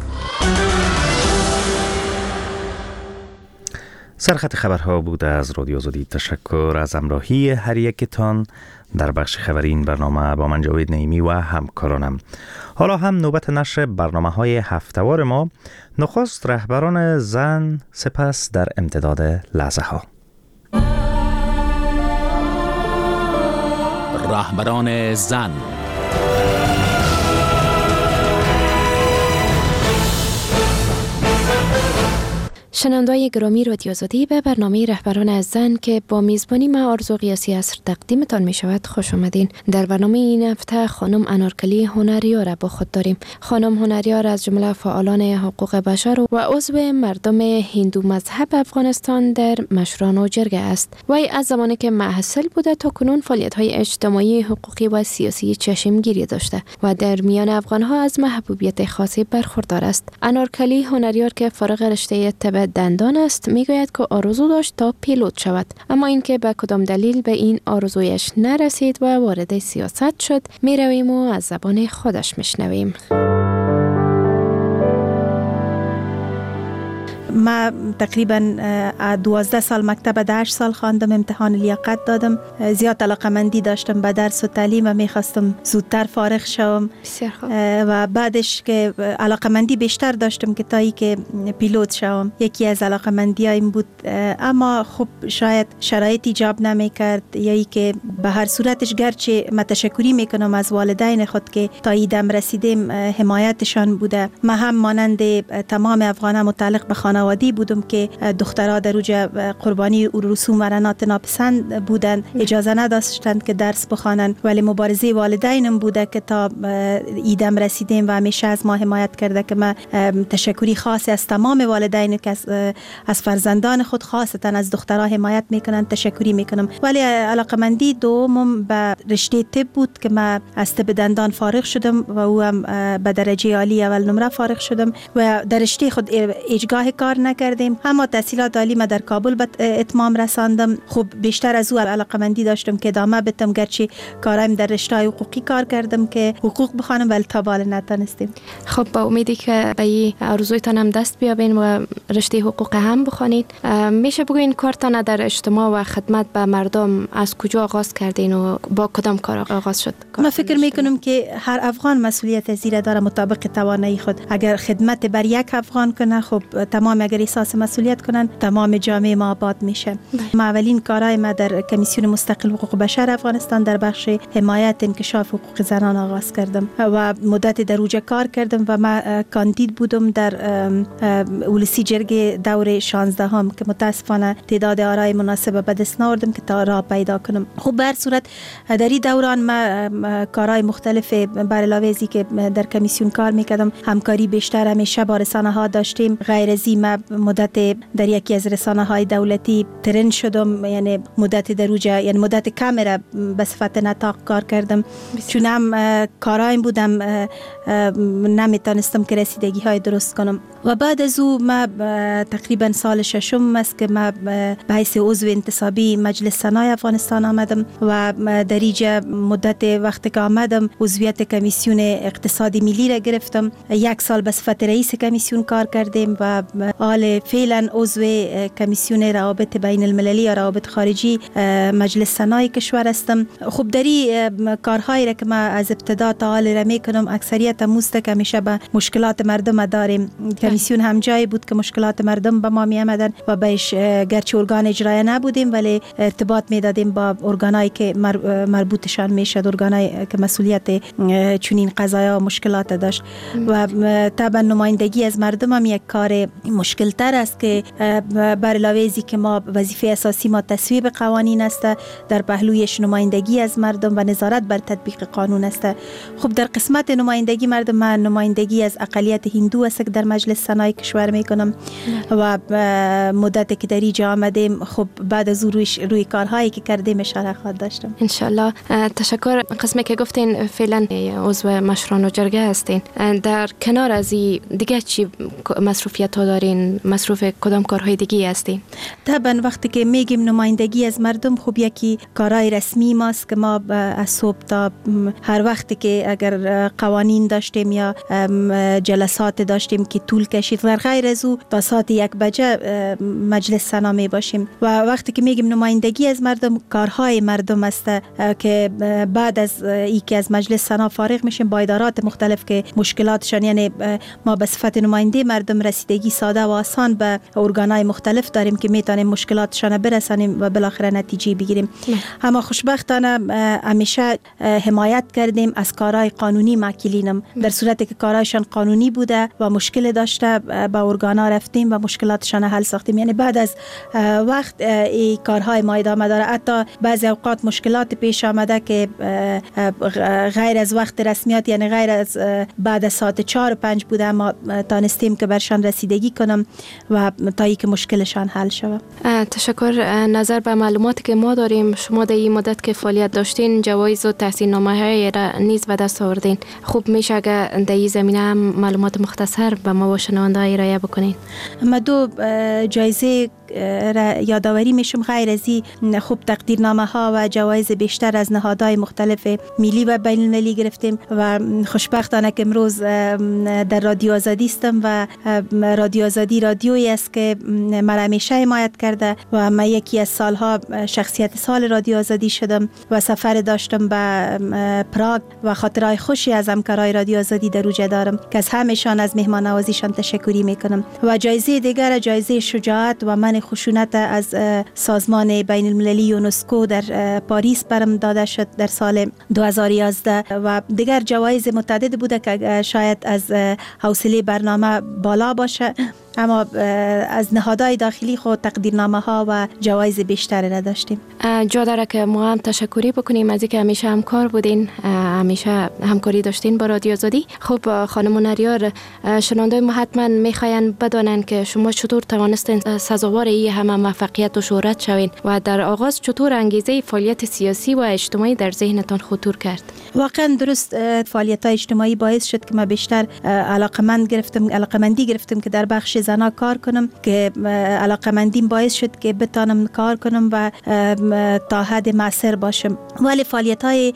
سرخط خبرها بود از رادیو آزادی. تشکر از همراهی هر یکتان در بخش خبری این برنامه با من جاوید نعیمی و همکارانم. حالا هم نوبت نشر برنامه‌های هفتهوار ما. نخست رهبران زن، سپس در امتداد لحظه ها. رهبران زن. شنونده‌های گرامی رادیو آزادی، به برنامه رهبران از زن که با میزبانی من آرزو قیاسی عصر تقدیمتان می شود خوش آمدین. در برنامه این هفته خانم انارکلی هنریار را با خود داریم. خانم هنریار از جمله فعالان حقوق بشر و عضو مردم هندو مذهب افغانستان در مشران و جرگه است. وی از زمانی که محصل بوده تا کنون فعالیت‌های اجتماعی، حقوقی و سیاسی چشمگیری داشته و در میان افغان‌ها از محبوبیت خاصی برخوردار است. انارکلی هنریار که فارغ رشته طب دندان است میگوید که آرزو داشت تا پیلوت شود، اما اینکه به کدام دلیل به این آرزویش نرسید و وارد سیاست شد میرویم و از زبان خودش میشنویم. ما تقریبا 12 سال مکتب، 8 سال خواندم، امتحان لیاقت دادم، زیاد علاقه‌مندی داشتم به درس و تعلیم و میخواستم زودتر فارغ شوم و بعدش که علاقه‌مندی بیشتر داشتم که تا ای که پیلوت شوم. یکی از علاقه‌مندی‌هایم بود، اما خب شاید شرایط ایجاب نمیکرد، یا ای که به هر صورتش گرچه متشکری میکنم از والدین خود که تا ایدم رسیدیم حمایتشان بوده. ما هم مانند تمام افغانان متعلق به خانوادی بودم که دخترها در اوج قربانی رسوم و رنات ناپسند بودند، اجازه نداشتند که درس بخوانند، ولی مبارزه والدینم بوده که تا ایدم رسیدیم و همیشه از ما حمایت کرده که من تشکری خاصی از تمام والدین که از فرزندان خود خاصتا از دخترها حمایت میکنن تشکری میکنم. ولی علاقمندی دومم به رشته طب بود که من از طب دندان فارغ شدم و او هم به درجه عالی اول نمره فارغ شدم و در رشته خود اجگاه کار کار نکردیم. اما تحصیلات عالی ما در کابل به اتمام رساندم. خب بیشتر از او علاقمندی داشتم که ادامه بدم، گرچه کارم در رشته حقوقی کار کردم که حقوق بخوانم ولی تا بالا نتونستیم. خب با امیدی که به این آرزویتان هم دست بیابین و رشته حقوق هم بخوانید، میشه بگوین کارتان در اجتماع و خدمت به مردم از کجا آغاز کردین و با کدام کار آغاز شد؟ من فکر میکنم که هر افغان مسئولیت زیر داره مطابق توانایی خود. اگر خدمت بر یک افغان کنه، خب تمام اگر احساس مسئولیت کنن تمام جامعه ما آباد میشه. ما اولین کارهای ما در کمیسیون مستقل حقوق بشر افغانستان در بخش حمایت انکشاف حقوق زنان آغاز کردم و مدت در اوجه کار کردم و ما کاندید بودم در اولسی جرگه دور 16 هم که متاسفانه تعداد آرای مناسب به دست نآوردم که تا راه پیدا کنم. خب به هر صورت در این دوران ما کارهای مختلف بر علاوه ازی که در کمیسیون کار میکردم همکاری بیشتر همیشه با رسانه ها داشتیم. غیر از این ما مدت در یکی از رسانه های دولتی ترند شدم، یعنی مدت در اوجه یعنی مدت کم را به صفت نطاق کار کردم چون هم کارایم بودم نمیتونستم که رسیدگی های درست کنم. و بعد از او ما تقریبا سال ششم است که ما به حیث عضو انتصابی مجلس سنای افغانستان آمدم و در اینجا مدت وقتی که آمدم عضویت کمیسیون اقتصادی ملی را گرفتم. یک سال به صفت رئیس کمیسیون کار کردیم و حال فعلا عضو کمیسیون روابط بین المللی یا روابط خارجی مجلس سنای کشور هستم. خب در این کارهایی را که ما از ابتدا تا حال را میکنم اکثریت موسته که همیشه به مشکلات مردم داریم. کمیسیون هم جایی بود که مشکلات مردم به ما می آمدن و بهش گرچه ارگان اجرایی نبودیم ولی ارتباط می دادیم با ارگانایی که مربوطشان میشد، ارگانایی که مسئولیت چنین قضایا و مشکلات داشت. و طبعا نمایندگی از مردم هم یک کار مشکل تر است که بر علاوه ازی که ما وظیفه اساسی ما تصویب قوانین است، در پهلویش نمایندگی از مردم و نظارت بر تطبیق قانون است. خب در قسمت نمایندگی مردم من نمایندگی از اقلیت هندو است که در مجلس سنای کشور میکنم و مدت که در اینجا آمدیم خب بعد از روی کارهایی که کردیم اشاره خواهد داشتم ان شاء الله. تشکر. قسمی که گفتین فعلا عضو مشران و جرگه هستین، در کنار از دیگه چی مصروفیت ها دارین؟ مصروف کدام کارهای دیگه هستین؟ طبعا وقتی که میگیم نمایندگی از مردم خب یکی کارهای رسمی ماست که ما از صبح تا هر وقتی که اگر قوانین داشتیم یا جلسات داشتیم که طول کشید و غیر از او تا ساعت 1 بجه مجلس سنا می باشیم. و وقتی که میگیم نمایندگی از مردم کارهای مردم است که بعد از اینکه از مجلس سنا فارغ میشیم با ادارات مختلف که مشکلاتشان یعنی ما به صفت نماینده مردم رسیدگی ساده و آسان به ارگانهای مختلف داریم که میتونیم مشکلاتشان برسانیم و بالاخره نتیجه بگیریم. اما خوشبختانه همیشه حمایت کردیم از کارهای قانونی ماکلینم. در صورتی که کارهایشان قانونی بوده و مشکل داشته به ارگانها رفتیم و مشکلاتشان حل ساختیم. یعنی بعد از وقت این کارهای ما ادامه داره. حتی بعضی اوقات مشکلات پیش آمده که غیر از وقت رسمیات یعنی غیر از بعد از ساعت 4 و 5 بوده ما تانستیم که برشان رسیدگی کنم و تا اینکه مشکلشان حل شود. تشکر. نظر به معلوماتی که ما داریم شما در این مدت که فعالیت داشتین جوایز و تحصیل نامه‌های را نیز به دست آوردین. خوب میشه اگر در این زمینه هم معلومات مختصر به ما و شنونده‌ها ارائه بکنین؟ ما 2 جایزه را یادآوری میشم. غیر از این خوب تقدیرنامه ها و جوایز بیشتر از نهادهای مختلف ملی و بین المللی گرفتیم و خوشبختانه که امروز در رادیو آزادی استم و رادیو آزادی رادیویی است که مرا همیشه حمایت کرده و من یکی از سالها شخصیت سال رادیو آزادی شدم و سفر داشتم به پراگ و خاطرهای خوشی از همکارای رادیو آزادی در اوجه دارم که از همهشان از مهمان نوازیشان تشکری میکنم. و جایزه دیگر جایزه شجاعت و من خشونت از سازمان بین المللی یونسکو در پاریس برم داده شد در سال 2011 و دیگر جوایز متعدد بوده که شاید از حوصله برنامه بالا باشه اما از نهادهای داخلی خود تقدیرنامه ها و جوایز بیشتری را داشتیم. جا داره که ما هم تشکری بکنیم از اینکه همیشه همکار بودین، همیشه همکاری داشتین با رادیو آزادی. خب خانم نریار، شنونده ما حتما میخواین بدانن که شما چطور توانستین سزاوار این همه موفقیت و شهرت شوین و در آغاز چطور انگیزه فعالیت سیاسی و اجتماعی در ذهنتان خطور کرد؟ واقعا درست فعالیت های اجتماعی باعث شد که ما بیشتر علاقمندی گرفتم که در بخش زنان کار کنم که علاقمندیم باعث شد که بتانم کار کنم و تا حد مؤثر باشم. ولی فعالیت‌های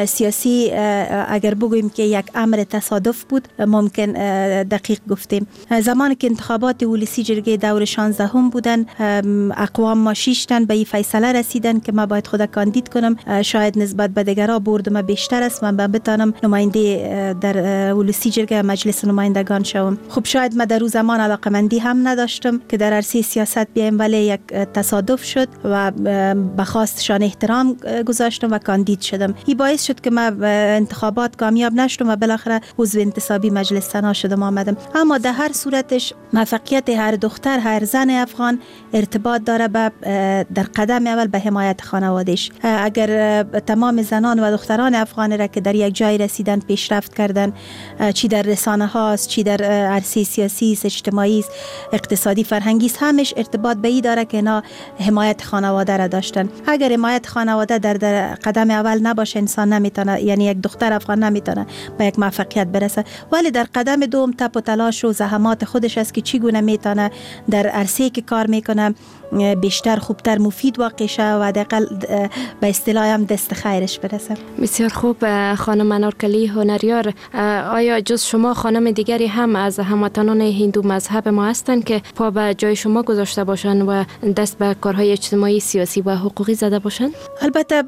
سیاسی اگر بگوییم که یک امر تصادف بود ممکن دقیق گفتیم. زمانی که انتخابات ولسی جرگه دور 16 هم بودن، اقوام ما 6 تن به این فیصله رسیدن که ما باید خود کاندید کنم. شاید نسبت به دیگرها بردم بیشتر است من بتانم نماینده در ولسی جرگه مجلس نمایندگان شوم. خب شاید ما در روز زمان علاقمندی هم نداشتم که در عرصه سیاست بیایم، ولی یک تصادف شد و به خواستشان احترام گذاشتم و کاندید شدم. این باعث شد که ما انتخابات کامیاب نشدم و بالاخره عضو انتصابی مجلس سنا شدم آمدم. اما در هر صورتش موفقیت هر دختر هر زن افغان ارتباط داره در قدم اول به حمایت خانوادهش. اگر تمام زنان و دختران افغان را که در یک جای رسیدن پیشرفت کردن، چی در رسانه هاست، چی در عرصه سیاسی، اجتماعی، اقتصادی، فرهنگی، همش ارتباط به این داره که اینا حمایت خانواده را داشتن. اگر حمایت خانواده در قدم اول نباشه انسان نمیتونه، یعنی یک دختر افغان نمیتونه به یک موفقیت برسه. ولی در قدم دوم تپ و تلاش و زحمات خودش است که چگونه میتونه در عرصه‌ای که کار میکنه بیشتر خوبتر مفید واقع شه و حداقل به اصطلاح هم دست خیرش برسه. بسیار خوب. خانم انارکلی هنریار، آیا جز شما خانم دیگری هم از هموطنان هندو مذهب ما هستند که پا به جای شما گذاشته باشند و دست به کارهای اجتماعی، سیاسی و حقوقی زده باشند؟ البته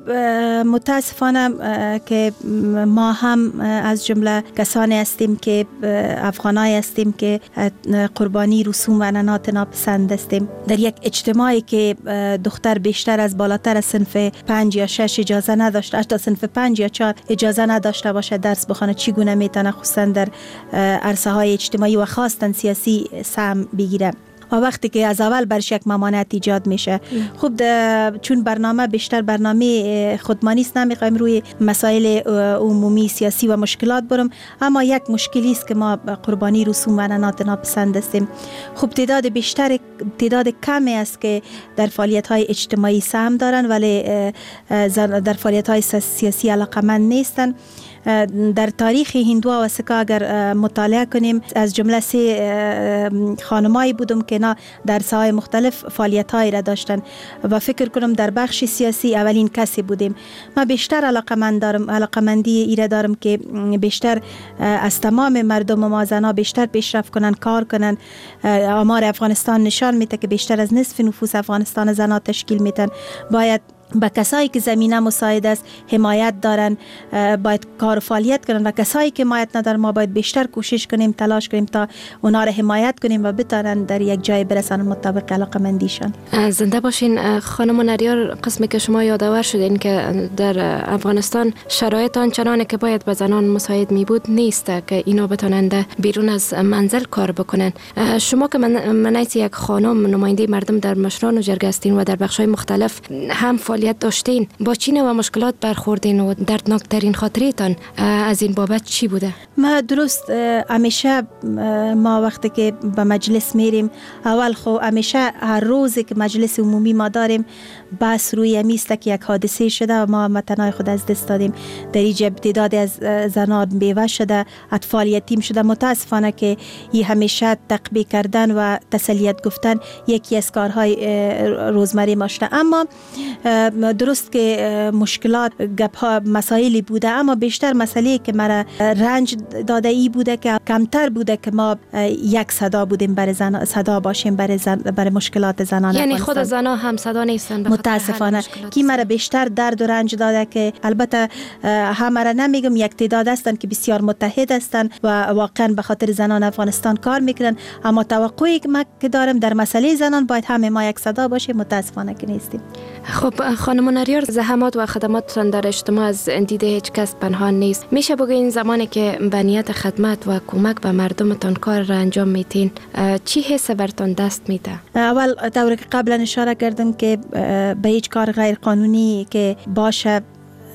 متاسفانه که ما هم از جمله کسانی هستیم که افغانای هستیم که قربانی رسوم و عنعنات ناپسند هستیم. در یک اجتماعی که دختر بیشتر از بالاتر از صنف 5 یا 6 اجازه نداشته، حتی صنف 5 یا 4 اجازه نداشته باشه درس بخونه، چگونه میتونه خصوصا در عرصه های اجتماعی و خاصتا سیاسی سهم بگیره؟ و وقتی که از اول برش یک ممانعت ایجاد میشه. خب چون برنامه بیشتر برنامه خودمانی است، نمیخوایم روی مسائل عمومی سیاسی و مشکلات برم، اما یک مشکلی است که ما قربانی رسوم و عنعنات ناپسند هستیم. خب تعداد کمی است که در فعالیت های اجتماعی سهم دارن ولی در فعالیت های سیاسی علاقمند نیستن. در تاریخ هندو و سکا اگر مطالعه کنیم، از جمله 3 خانمایی بودم که نه در ساحات مختلف فعالیت‌هایی را داشتن و فکر کنم در بخش سیاسی اولین کسی بودیم. ما بیشتر علاقمندی ایره دارم که بیشتر از تمام مردم ما زنا بیشتر پیشرفت کنن، کار کنن. آمار افغانستان نشان میده که بیشتر از نصف نفوس افغانستان زنا تشکیل میدن. باید با کسایی که زمینه مساعد است حمایت دارن، باید کار و فعالیت کنن و کسایی که حمایت ندارن ما باید بیشتر کوشش کنیم، تلاش کنیم تا اونا را حمایت کنیم و بتونن در یک جای برسن مطابق علاقمندیشان. زنده باشین. خانم نریار، قسمی که شما یادآور شدین که در افغانستان شرایط آنچنانی که باید به زنان مساعد می بود نیست که اینا بتونند بیرون از منزل کار بکنن. شما که منیت یک خانم نماینده مردم در مشران و جرگه هستین و در بخش‌های مختلف هم داشتین، با چی نوع مشکلات برخوردین و دردناکترین خاطرتان از این بابت چی بوده؟ ما درست همیشه ما وقتی که به مجلس میریم، اول خو همیشه هر روزی که مجلس عمومی ما داریم بس روی میسته که یک حادثه شده و ما متنای خود از دست دادیم. در اینجا تعداد از زنان بیوه شده، اطفال یتیم شده. متاسفانه که این همیشه تقبیه کردن و تسلیت گفتن یکی از کارهای روزمره ما شده. اما درست که مشکلات گپ‌ها مسائلی بوده، اما بیشتر مسئله که مرا رنج داده ای بوده که کمتر بوده که ما یک صدا بودیم برای صدا باشیم برای مشکلات زنان. یعنی خود زنان هم صدا نیستن. متاسفانه کی مرا بیشتر درد و رنج داده که البته همه را نمیگم، یک تعداد هستن که بسیار متحد هستن و واقعا به خاطر زنان افغانستان کار میکنن، اما توقعی که ما دارم در مسئله زنان باید همه ما یک صدا باشیم. متاسفانه که نیستیم. خب خانم نریار، زحمات و خدماتتان در اجتماع از دید هیچ کس پنهان نیست. میشه بگین زمانی که به نیت خدمت و کمک به مردمتان کار را انجام میتین، چی حس برتان دست میده؟ اول طوری که قبلا اشاره کردم که به هیچ کار غیر قانونی که باشه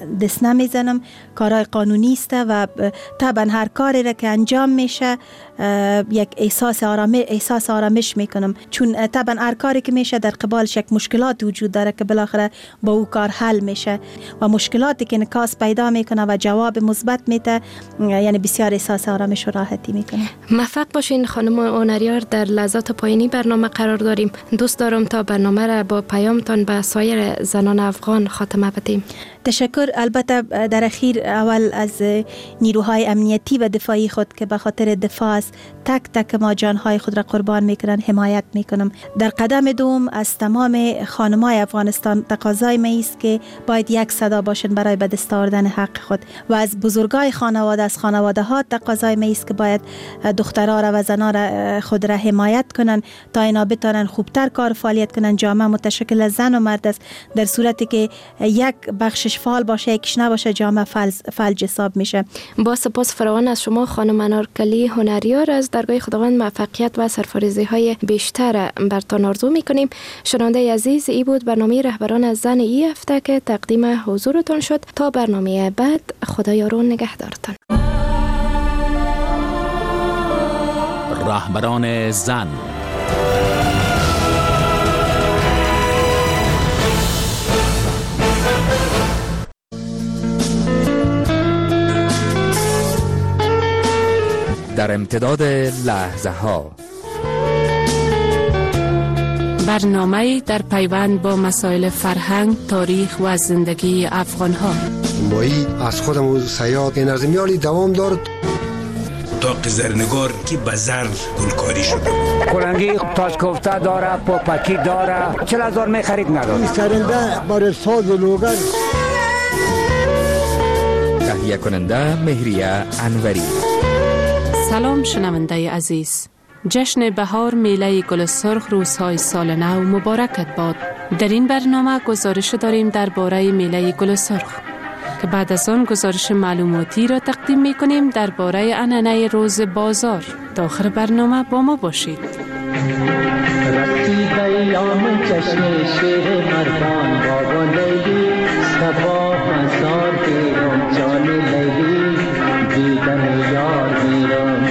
دست نمیزنم. کارهای قانونی است و طبعا هر کاری را که انجام میشه یک احساس آرامش میکنم، چون طبعا هر کاری که میشه در قبالش یک مشکلات وجود داره که بالاخره با او کار حل میشه و مشکلاتی که انعکاس پیدا میکنه و جواب مثبت میده، یعنی بسیار احساس آرامش و راحتی میکنه. موفق باشین خانم هنریار. در لحظات پایانی برنامه قرار داریم. دوست دارم تا برنامه را با پیامتان به سایر زنان افغان خاتمه بدیم. تشکر. البته در اخیر اول از نیروهای امنیتی و دفاعی خود که به خاطر دفاع از تک تک ما جانهای خود را قربان میکنن حمایت میکنم. در قدم دوم از تمام خانمای افغانستان تقاضای ما است که باید یک صدا باشن برای به دست آوردن حق خود و از بزرگای خانواده، از خانواده ها تقاضای ما است که باید دخترها را و زنها را خود را حمایت کنن تا اینا بتونن خوبتر کار فعالیت کنن. جامعه متشکل از زن و مرد است. در صورتی که یک بخشش فعال باشه یکیش نباشه جامعه فلج حساب میشه. با سپاس فراوان از شما خانم انارکلی هنریار. از درگاه خداوند موفقیت و سرفرازی های بیشتر برتان آرزو میکنیم. شنونده عزیز، ای بود برنامه رهبران زن ای هفته که تقدیم حضورتان شد. تا برنامه بعد، خدا یار و نگهدارتان. رهبران زن. در امتداد لحظه ها، برنامه در پیوند با مسائل فرهنگ، تاریخ و زندگی افغان ها. مایی از خودم و سیاد نظمیالی دوام دارد. اتاق زرنگار که به زر گلکاری شده. کلنگی تاش کوفته داره، پاپکی داره، 40,000 می خرید نداره. سرنده برای ساز و لوگر. تهیه کننده مهریه انوری. سلام شنونده عزیز. جشن بهار میله گل سرخ روزهای سال نو مبارکت باد. در این برنامه گزارش داریم درباره میله گل سرخ که بعد از آن گزارش معلوماتی را تقدیم می‌کنیم درباره عنعنه روز بازار. تا آخر برنامه با ما باشید. رسید ایام جشن شیر مردان بابا لیلی، صبا هزار بیرم جان لیلی، دیدن یار بیرم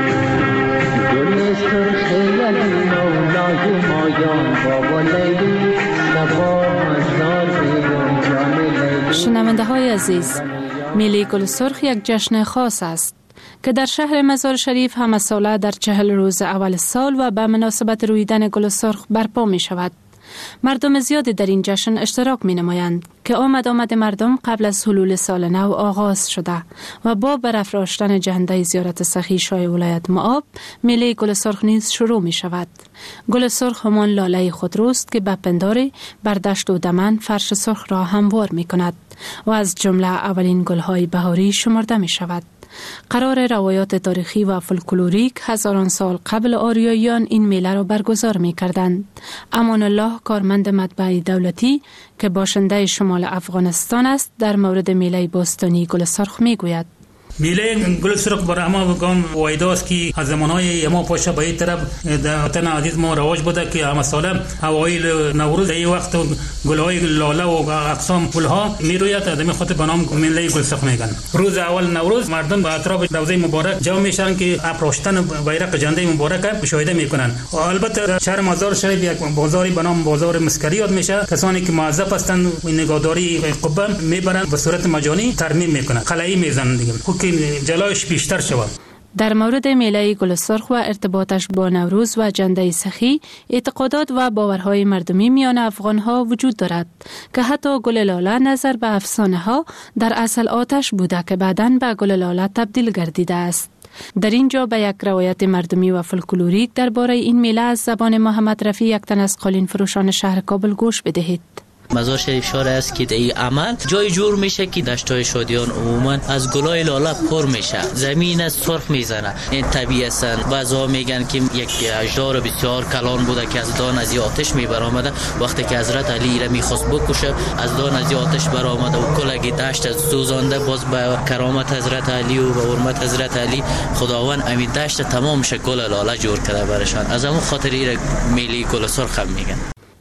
گل سرخ یلی مولای مایان بابا لیلی، صبا هزار بیرم جان لیلی. شنونده های عزیز، میله گل سرخ یک جشن خاص است که در شهر مزار شریف همه ساله در 40 روز اول سال و به مناسبت رویدن گل سرخ برپا می شود. مردم زیادی در این جشن اشتراک می نمایند که آمد مردم قبل از حلول سال نو آغاز شده و با برافراشتن جنده زیارت سخی شاه ولایت مآب، میله گل سرخ نیز شروع می شود. گل سرخ همان لاله خودروست که به پنداری بر دشت و دمن فرش سرخ را هموار می کند و از جمله اولین گلهای بهاری شمرده می شود. قرار روایات تاریخی و فولکلوریک هزاران سال قبل آریاییان این میله را برگزار می کردند. امان الله، کارمند مطبع دولتی که باشنده شمال افغانستان است، در مورد میله باستانی گل سرخ می گوید. میله گل سرخ برای ما گام وایداست که از زمانهای ما پاشه به این طرف در وطن عزیز ما رواج بوده که همه ساله اوایل نوروز این وقت گلهای لاله و اقسام گلها میروید. از این خاطر به نام میله گل سرخ میگن. روز اول نوروز مردم به اطراف روضه مبارک جمع میشن که افراشتن بیرق جنده مبارک مشاهده میکنن. و البته شهر مزار شریف یک بازاری به نام بازار مسکری یاد میشه. کسانی که موظف هستند نگهداری قبه میبرند به صورت مجانی ترمیم میکنن، قلعی میزنن دیگه که جلایش بیشتر شود. در مورد میله گل سرخ و ارتباطش با نوروز و جنده سخی، اعتقادات و باورهای مردمی میان افغانها وجود دارد که حتی گل لاله نظر به افسانه ها در اصل آتش بوده که بعداً به گل لاله تبدیل گردیده است. در اینجا به یک روایت مردمی و فولکلوریک درباره این میله از زبان محمد رفیع، یک تن از قالین فروشان شهر کابل، گوش بدهید. مزار شریف شهر است که این عمل جای جور میشه که دشتای شادیان عموما از گلای لاله پر میشه، زمین از سرخ میزنه. این طبیعی است. بعضا میگن که یک اژدها بسیار کلان بوده که از دان از آتش میبرآمده. وقتی که حضرت علی را میخواست بکشه، از دان از آتش برآمده و کلگی دشت سوزانده. باز به کرامت حضرت علی و به حرمت حضرت علی خداوند امید دشت تمام شه گل لاله جور کرده برشان. از همون خاطر میله گل سرخ هم میگن.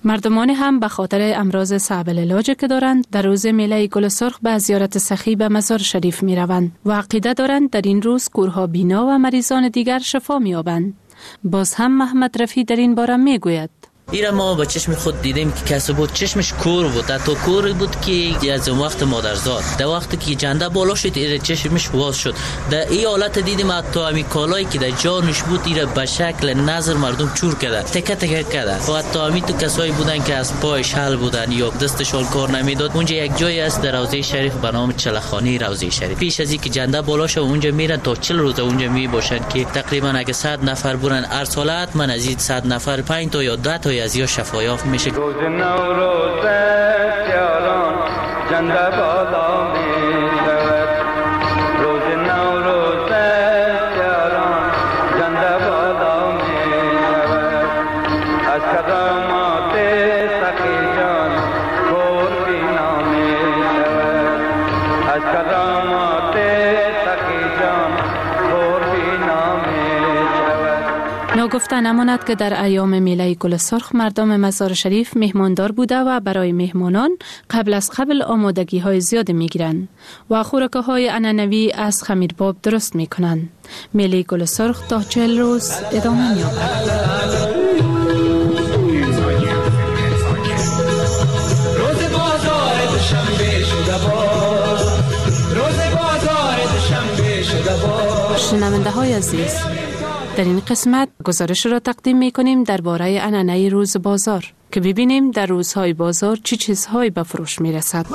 مردمان هم به خاطر امراض صعب العلاج که دارند در روز میله گل سرخ به زیارت سخی به مزار شریف می روند و عقیده دارند در این روز کورها بینا و مریضان دیگر شفا می یابند. باز هم محمد رفی در این باره می گوید: ایره ما با چشم خود دیدیم که کسی بود چشمش کور بود، حتی کور بود که از وقت مادرزاد در وقتی که جنده بالا شد ایره چشمش واز شد. در این حالت دیدیم حتی همی کالایی که در جانش بود ایره به شکل نظر مردم چور کرده، تکه تکه کرده و حتی همی تو کسایی بودن که از پایش حل بودن یا دستشان کار نمیداد. اونجا یک جایی است در روضه شریف به نام چلخانی روضه شریف. پیش از اینکه جنده بالا شه اونجا میرن تا 40 روز اونجا می باشن که تقریبا اگه 100 نفر برن هر سال حتما از این 100 نفر 5 تا یا 10 تا از یا شفا یافت میشه. روز نوروز یاران جنده بالا می شود، روز نوروز یاران جنده بالا می شود، از کدامات سخی جان کور بینا می شود، از کدامات سخی جان کور بینا می شود. ناگفته نماند که در ایام میله گل سرخ مردم مزار شریف مهماندار بوده و برای مهمانان قبل از قبل آمادگی های زیاد می گیرند و خوراک های عنعنوی از خمیرباب درست می کنند. میله گل سرخ تا 40 روز ادامه می یابد. شنونده های عزیز، در این قسمت گزارش را تقدیم می کنیم درباره عنعنه روز بازار که ببینیم در روزهای بازار چه چیزهایی به فروش می رسد.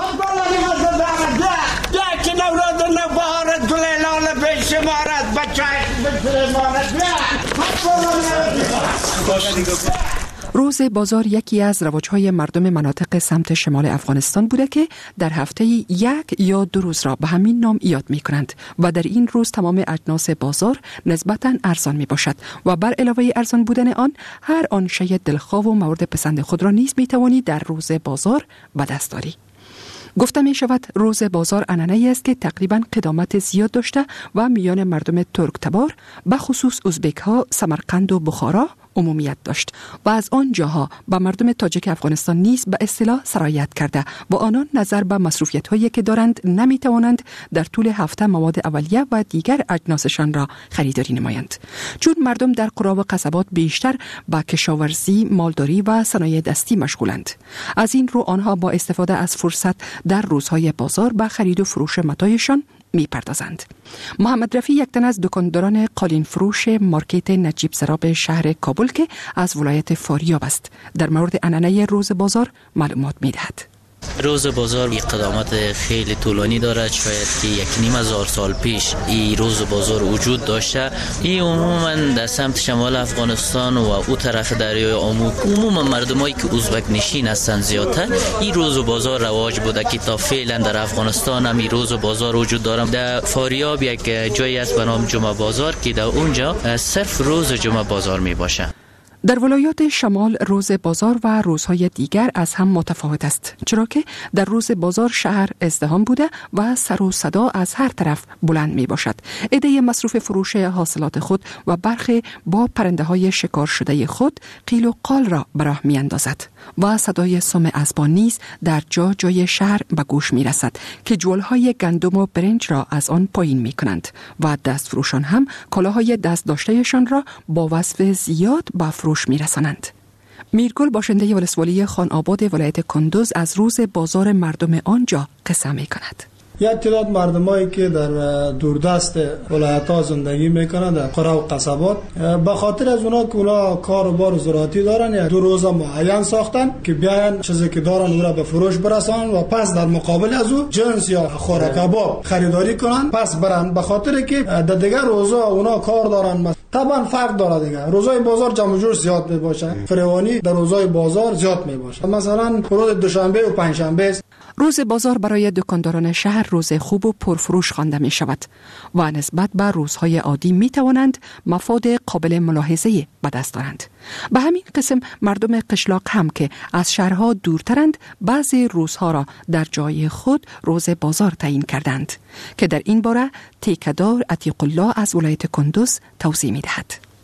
روز بازار یکی از رواج‌های مردم مناطق سمت شمال افغانستان بوده که در هفته 1 یا 2 روز را به همین نام یاد می‌کنند و در این روز تمام اجناس بازار نسبتاً ارزان میباشد و بر علاوه ارزان بودن آن هر آن شی دلخواه و مورد پسند خود را نیز می‌توانی در روز بازار به دست آری. گفته می شود روز بازار عنعنه‌ای است که تقریباً قدامت زیاد داشته و میان مردم ترک تبار به خصوص ازبک ها سمرقند و بخارا عمومیت داشت و از آن جاها به مردم تاجیک افغانستان نیز به اصطلاح سرایت کرده و آنان نظر به مصروفیت هایی که دارند نمی توانند در طول هفته مواد اولیه و دیگر اجناسشان را خریداری نمایند، چون مردم در قرا و قصبات بیشتر با کشاورزی، مالداری و صنایع دستی مشغولند. از این رو آنها با استفاده از فرصت در روزهای بازار به خرید و فروش متاعشان می پردازند. محمد رفی یک تن از دکانداران قالین فروش مارکت نجیب سراب شهر کابل که از ولایت فاریاب است در مورد عنعنه روز بازار معلومات می دهد. روز بازار اقدامات خیلی طولانی دارد، شاید که 1,500 سال پیش این روز بازار وجود داشته. این عموما در سمت شمال افغانستان و او طرف دریای آمو عموما مردمایی که ازبک نشین هستند زیادتر این روز بازار رواج بوده که تا فعلا در افغانستان هم این روز بازار وجود دارد. در فاریاب یک جایی است به نام جمعه بازار که در اونجا صرف روز جمعه بازار می باشه. در ولایات شمال روز بازار و روزهای دیگر از هم متفاوت است، چرا که در روز بازار شهر ازدحام بوده و سر و صدا از هر طرف بلند می باشد. عده مصروف فروش حاصلات خود و برخی با پرنده های شکار شده خود قیل و قال را به راه می اندازد و صدای سم اسبان نیز در جای شهر به گوش می رسد که جولهای گندم و برنج را از آن پایین می کنند و دست فروشان هم کالاهای دست داشتهشان را با وصف زیاد به فروش می رسانند. میرگل باشنده ولسوالی خان آباد ولایت کندوز از روز بازار مردم آنجا قصه می کند. یک تعداد مردمایی که در دوردست ولایت‌ها زندگی میکنند در قرا و قصبات، به خاطر از اونا که اونا کار و بار زراعتی دارن، یک 2 روز معین ساختن که بیاین چیزی که دارن او را به فروش برسانن و پس در مقابل از او جنس یا خوراک کباب خریداری کنن پس برن، به خاطر که در دیگر روزا اونا کار دارن. طبعا فرق داره دیگه، روزای بازار جمع جور زیاد میباشه، فروانی در روزای بازار زیاد میباشه، مثلا روز دوشنبه و پنجشنبه. روز بازار برای دکانداران شهر روز خوب و پرفروش خوانده می شود و نسبت به روزهای عادی می توانند مفاد قابل ملاحظه به دست دارند. به همین قسم مردم قشلاق هم که از شهرها دورترند بعضی روزها را در جای خود روز بازار تعیین کردند که در این باره تیکدار عتیق الله از ولایت کندوز توضیح می دهد.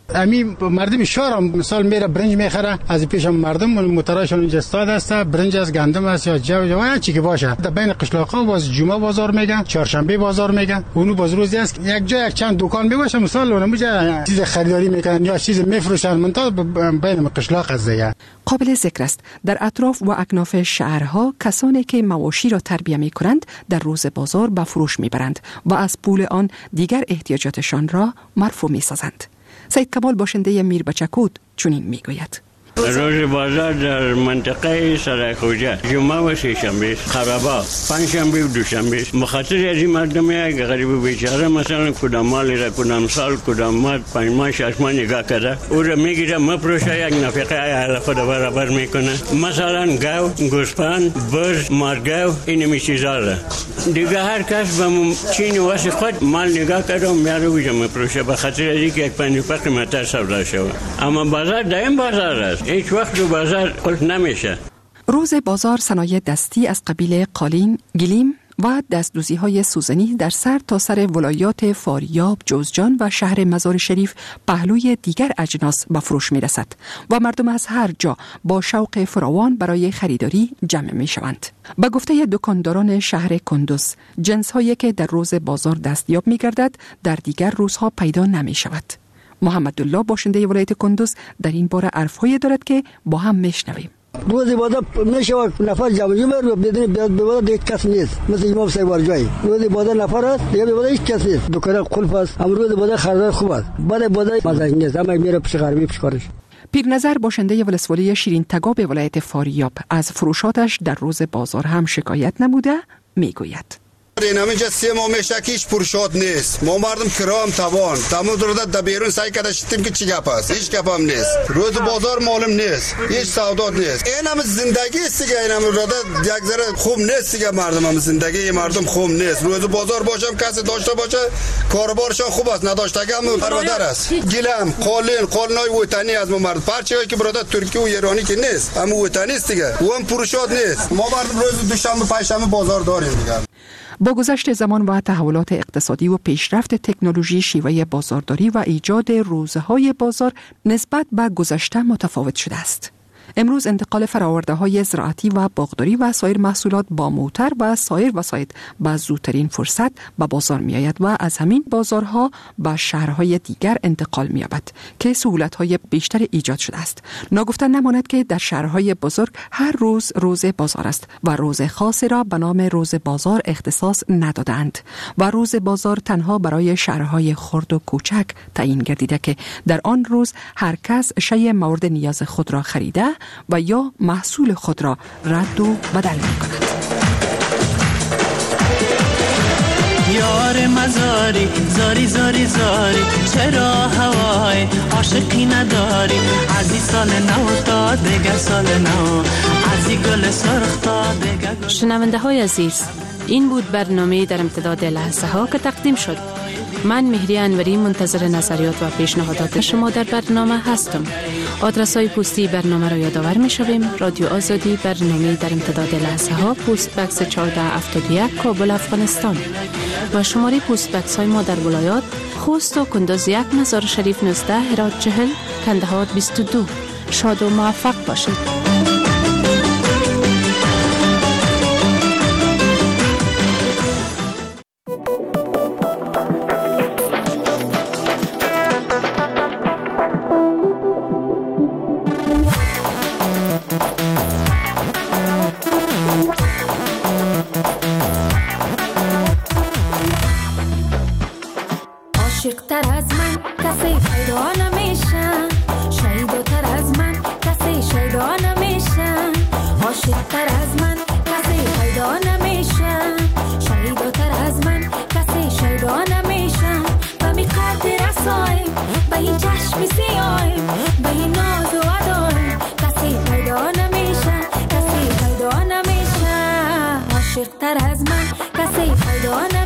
امی مردم شهر مثال میره برنج میخره، از پیش مردم موتراشون اینجا استاد است، برنج از گندم است یا جو هر چی که باشه. در بین قشلاقا باز جمعه بازار میگن، چهارشنبه بازار میگن. اونو باز روزی است یک جا یک چند دکان میباشه، مثال اونجا چیز خریداری میکنن یا چیز میفروشن منتها بین قشلاق است. قابل ذکر است در اطراف و اکناف شهرها کسانی که مواشی را تربیه می کنند در روز بازار به فروش می برند و از پول آن دیگر احتیاجاتشان را مرفوع می سازند. سید کمال باشنده میربچکود چنین می گوید. روز بازار در منطقه سرایخوجه جمعه و سه شنبه، خرابا پنج شنبه و دوشنبه. مخاطر از این مردم که غریب و بیچاره مثلا کدام مالی را کدام سال کدام ماه 5 ماه 6 ماه نگاه کرده او را میگیره مفروشه، یک نفقه اهل خود برابر میکنه. مثلا گاو، گوسفند، بز، مارگاو، این چیزا را دیگه هر کس به چین واسه خود مال نگاه کرده و میاره ویژه مفروشه به خاطر از اینکه یک 5 روپیه قیمتش سودا شود. اما بازار دائم بازار است، هیچ وقت رو بازار قلت نمیشه. روز بازار صنایع دستی از قبیل قالین، گلیم و دستدوزی‌های سوزنی در سر تا سر ولایات فاریاب، جوزجان و شهر مزار شریف پهلوی دیگر اجناس به فروش می‌رسد و مردم از هر جا با شوق فراوان برای خریداری جمع می‌شوند. به گفته دکانداران شهر کندوز، جنس‌هایی که در روز بازار دستیاب می‌گردد در دیگر روزها پیدا نمی‌شود. محمدالله باشنده ولایت کندوز در این باره حرف‌هایی دارد که با هم میشنویم. روز بازار میشه نفر جمع جمع بدون بازار دیگه کس نیست، مثل امام سیوار جایی روز بازار نفر است دیگه بازار هیچ کس نیست، دکان قلف است. امروز بازار خریدار خوب است، بعد بازار مزاج نیست، اما میره پیش غربی پیش کارش. پیرنظر باشنده ولسوالی شیرین تگاب ولایت فاریاب از فروشاتش در روز بازار هم شکایت نموده میگوید. این همینجا 3 ماه میشه که هیچ پرشات نیست. ما مردم کرام توان تمام درد در بیرون سعی کرده شدیم که چی گپ است، هیچ گپ هم نیست. روز بازار معلوم نیست، هیچ سودا نیست. این هم زندگی است دیگه، این هم یک ذره خوب نیست دیگه. مردم هم زندگی مردم خوب نیست. روز بازار باشم کسی داشته باشه کاروبارشان خوب است، نداشتگی هم پرودر است. گلم قالنای وطنی از ما مرد پرچه‌ای که برادر ترکی و ایرانی که نیست، اما وطنی است دیگه. و هم پرشات نیست. ما مردم روز دوشنبه پنجشنبه بازار داریم دیگه. با گذشت زمان و تحولات اقتصادی و پیشرفت تکنولوژی، شیوه بازارداری و ایجاد روزهای بازار نسبت به گذشته متفاوت شده است. امروز انتقال فرآورده‌های زراعتی و باغداری و سایر محصولات با موتر و سایر وسایط به زودترین فرصت به بازار می‌آید و از همین بازارها به شهرهای دیگر انتقال می‌یابد که سهولت‌های بیشتر ایجاد شده است. ناگفته نماند که در شهرهای بزرگ هر روز روز بازار است و روز خاصی را به نام روز بازار اختصاص ندادند و روز بازار تنها برای شهرهای خرد و کوچک تعیین گردیده که در آن روز هر کس شیء مورد نیاز خود را خریده و یا محصول خود را رد و بدل می کند. یار مزاری زاری زاری زاری چرا هوای عاشقی نداری عزیز سال نو تا دیگر سال نو عزیز گل سرخ تا دیگر. شنونده های عزیز، این بود برنامه در امتداد لحظه ها که تقدیم شد. من مهری انوری منتظر نظریات و پیشنهادات شما در برنامه هستم. آدرس های پستی برنامه را یادآور می شویم. رادیو آزادی، برنامه در امتداد لحظه ها، پست بکس 1471 کابل افغانستان و شماره پست بکس های ما در ولایات خوست و کندوز 1، مزار شریف 19، هرات 40، کندهار 22. شاد و موفق باشید. عاشق‌تر از من کسی پیدا نمیشه، شیداتر از من کسی شیدا نمیشه. عاشق‌تر از من کسی پیدا نمیشه، شیداتر از من کسی شیدا نمیشه. و می قدر رسایم به این چشم سیایم، به این ناز و ادایم کسی پیدا نمیشه، کسی پیدا نمیشه. عاشق‌تر از من کسی پیدا نمیشه.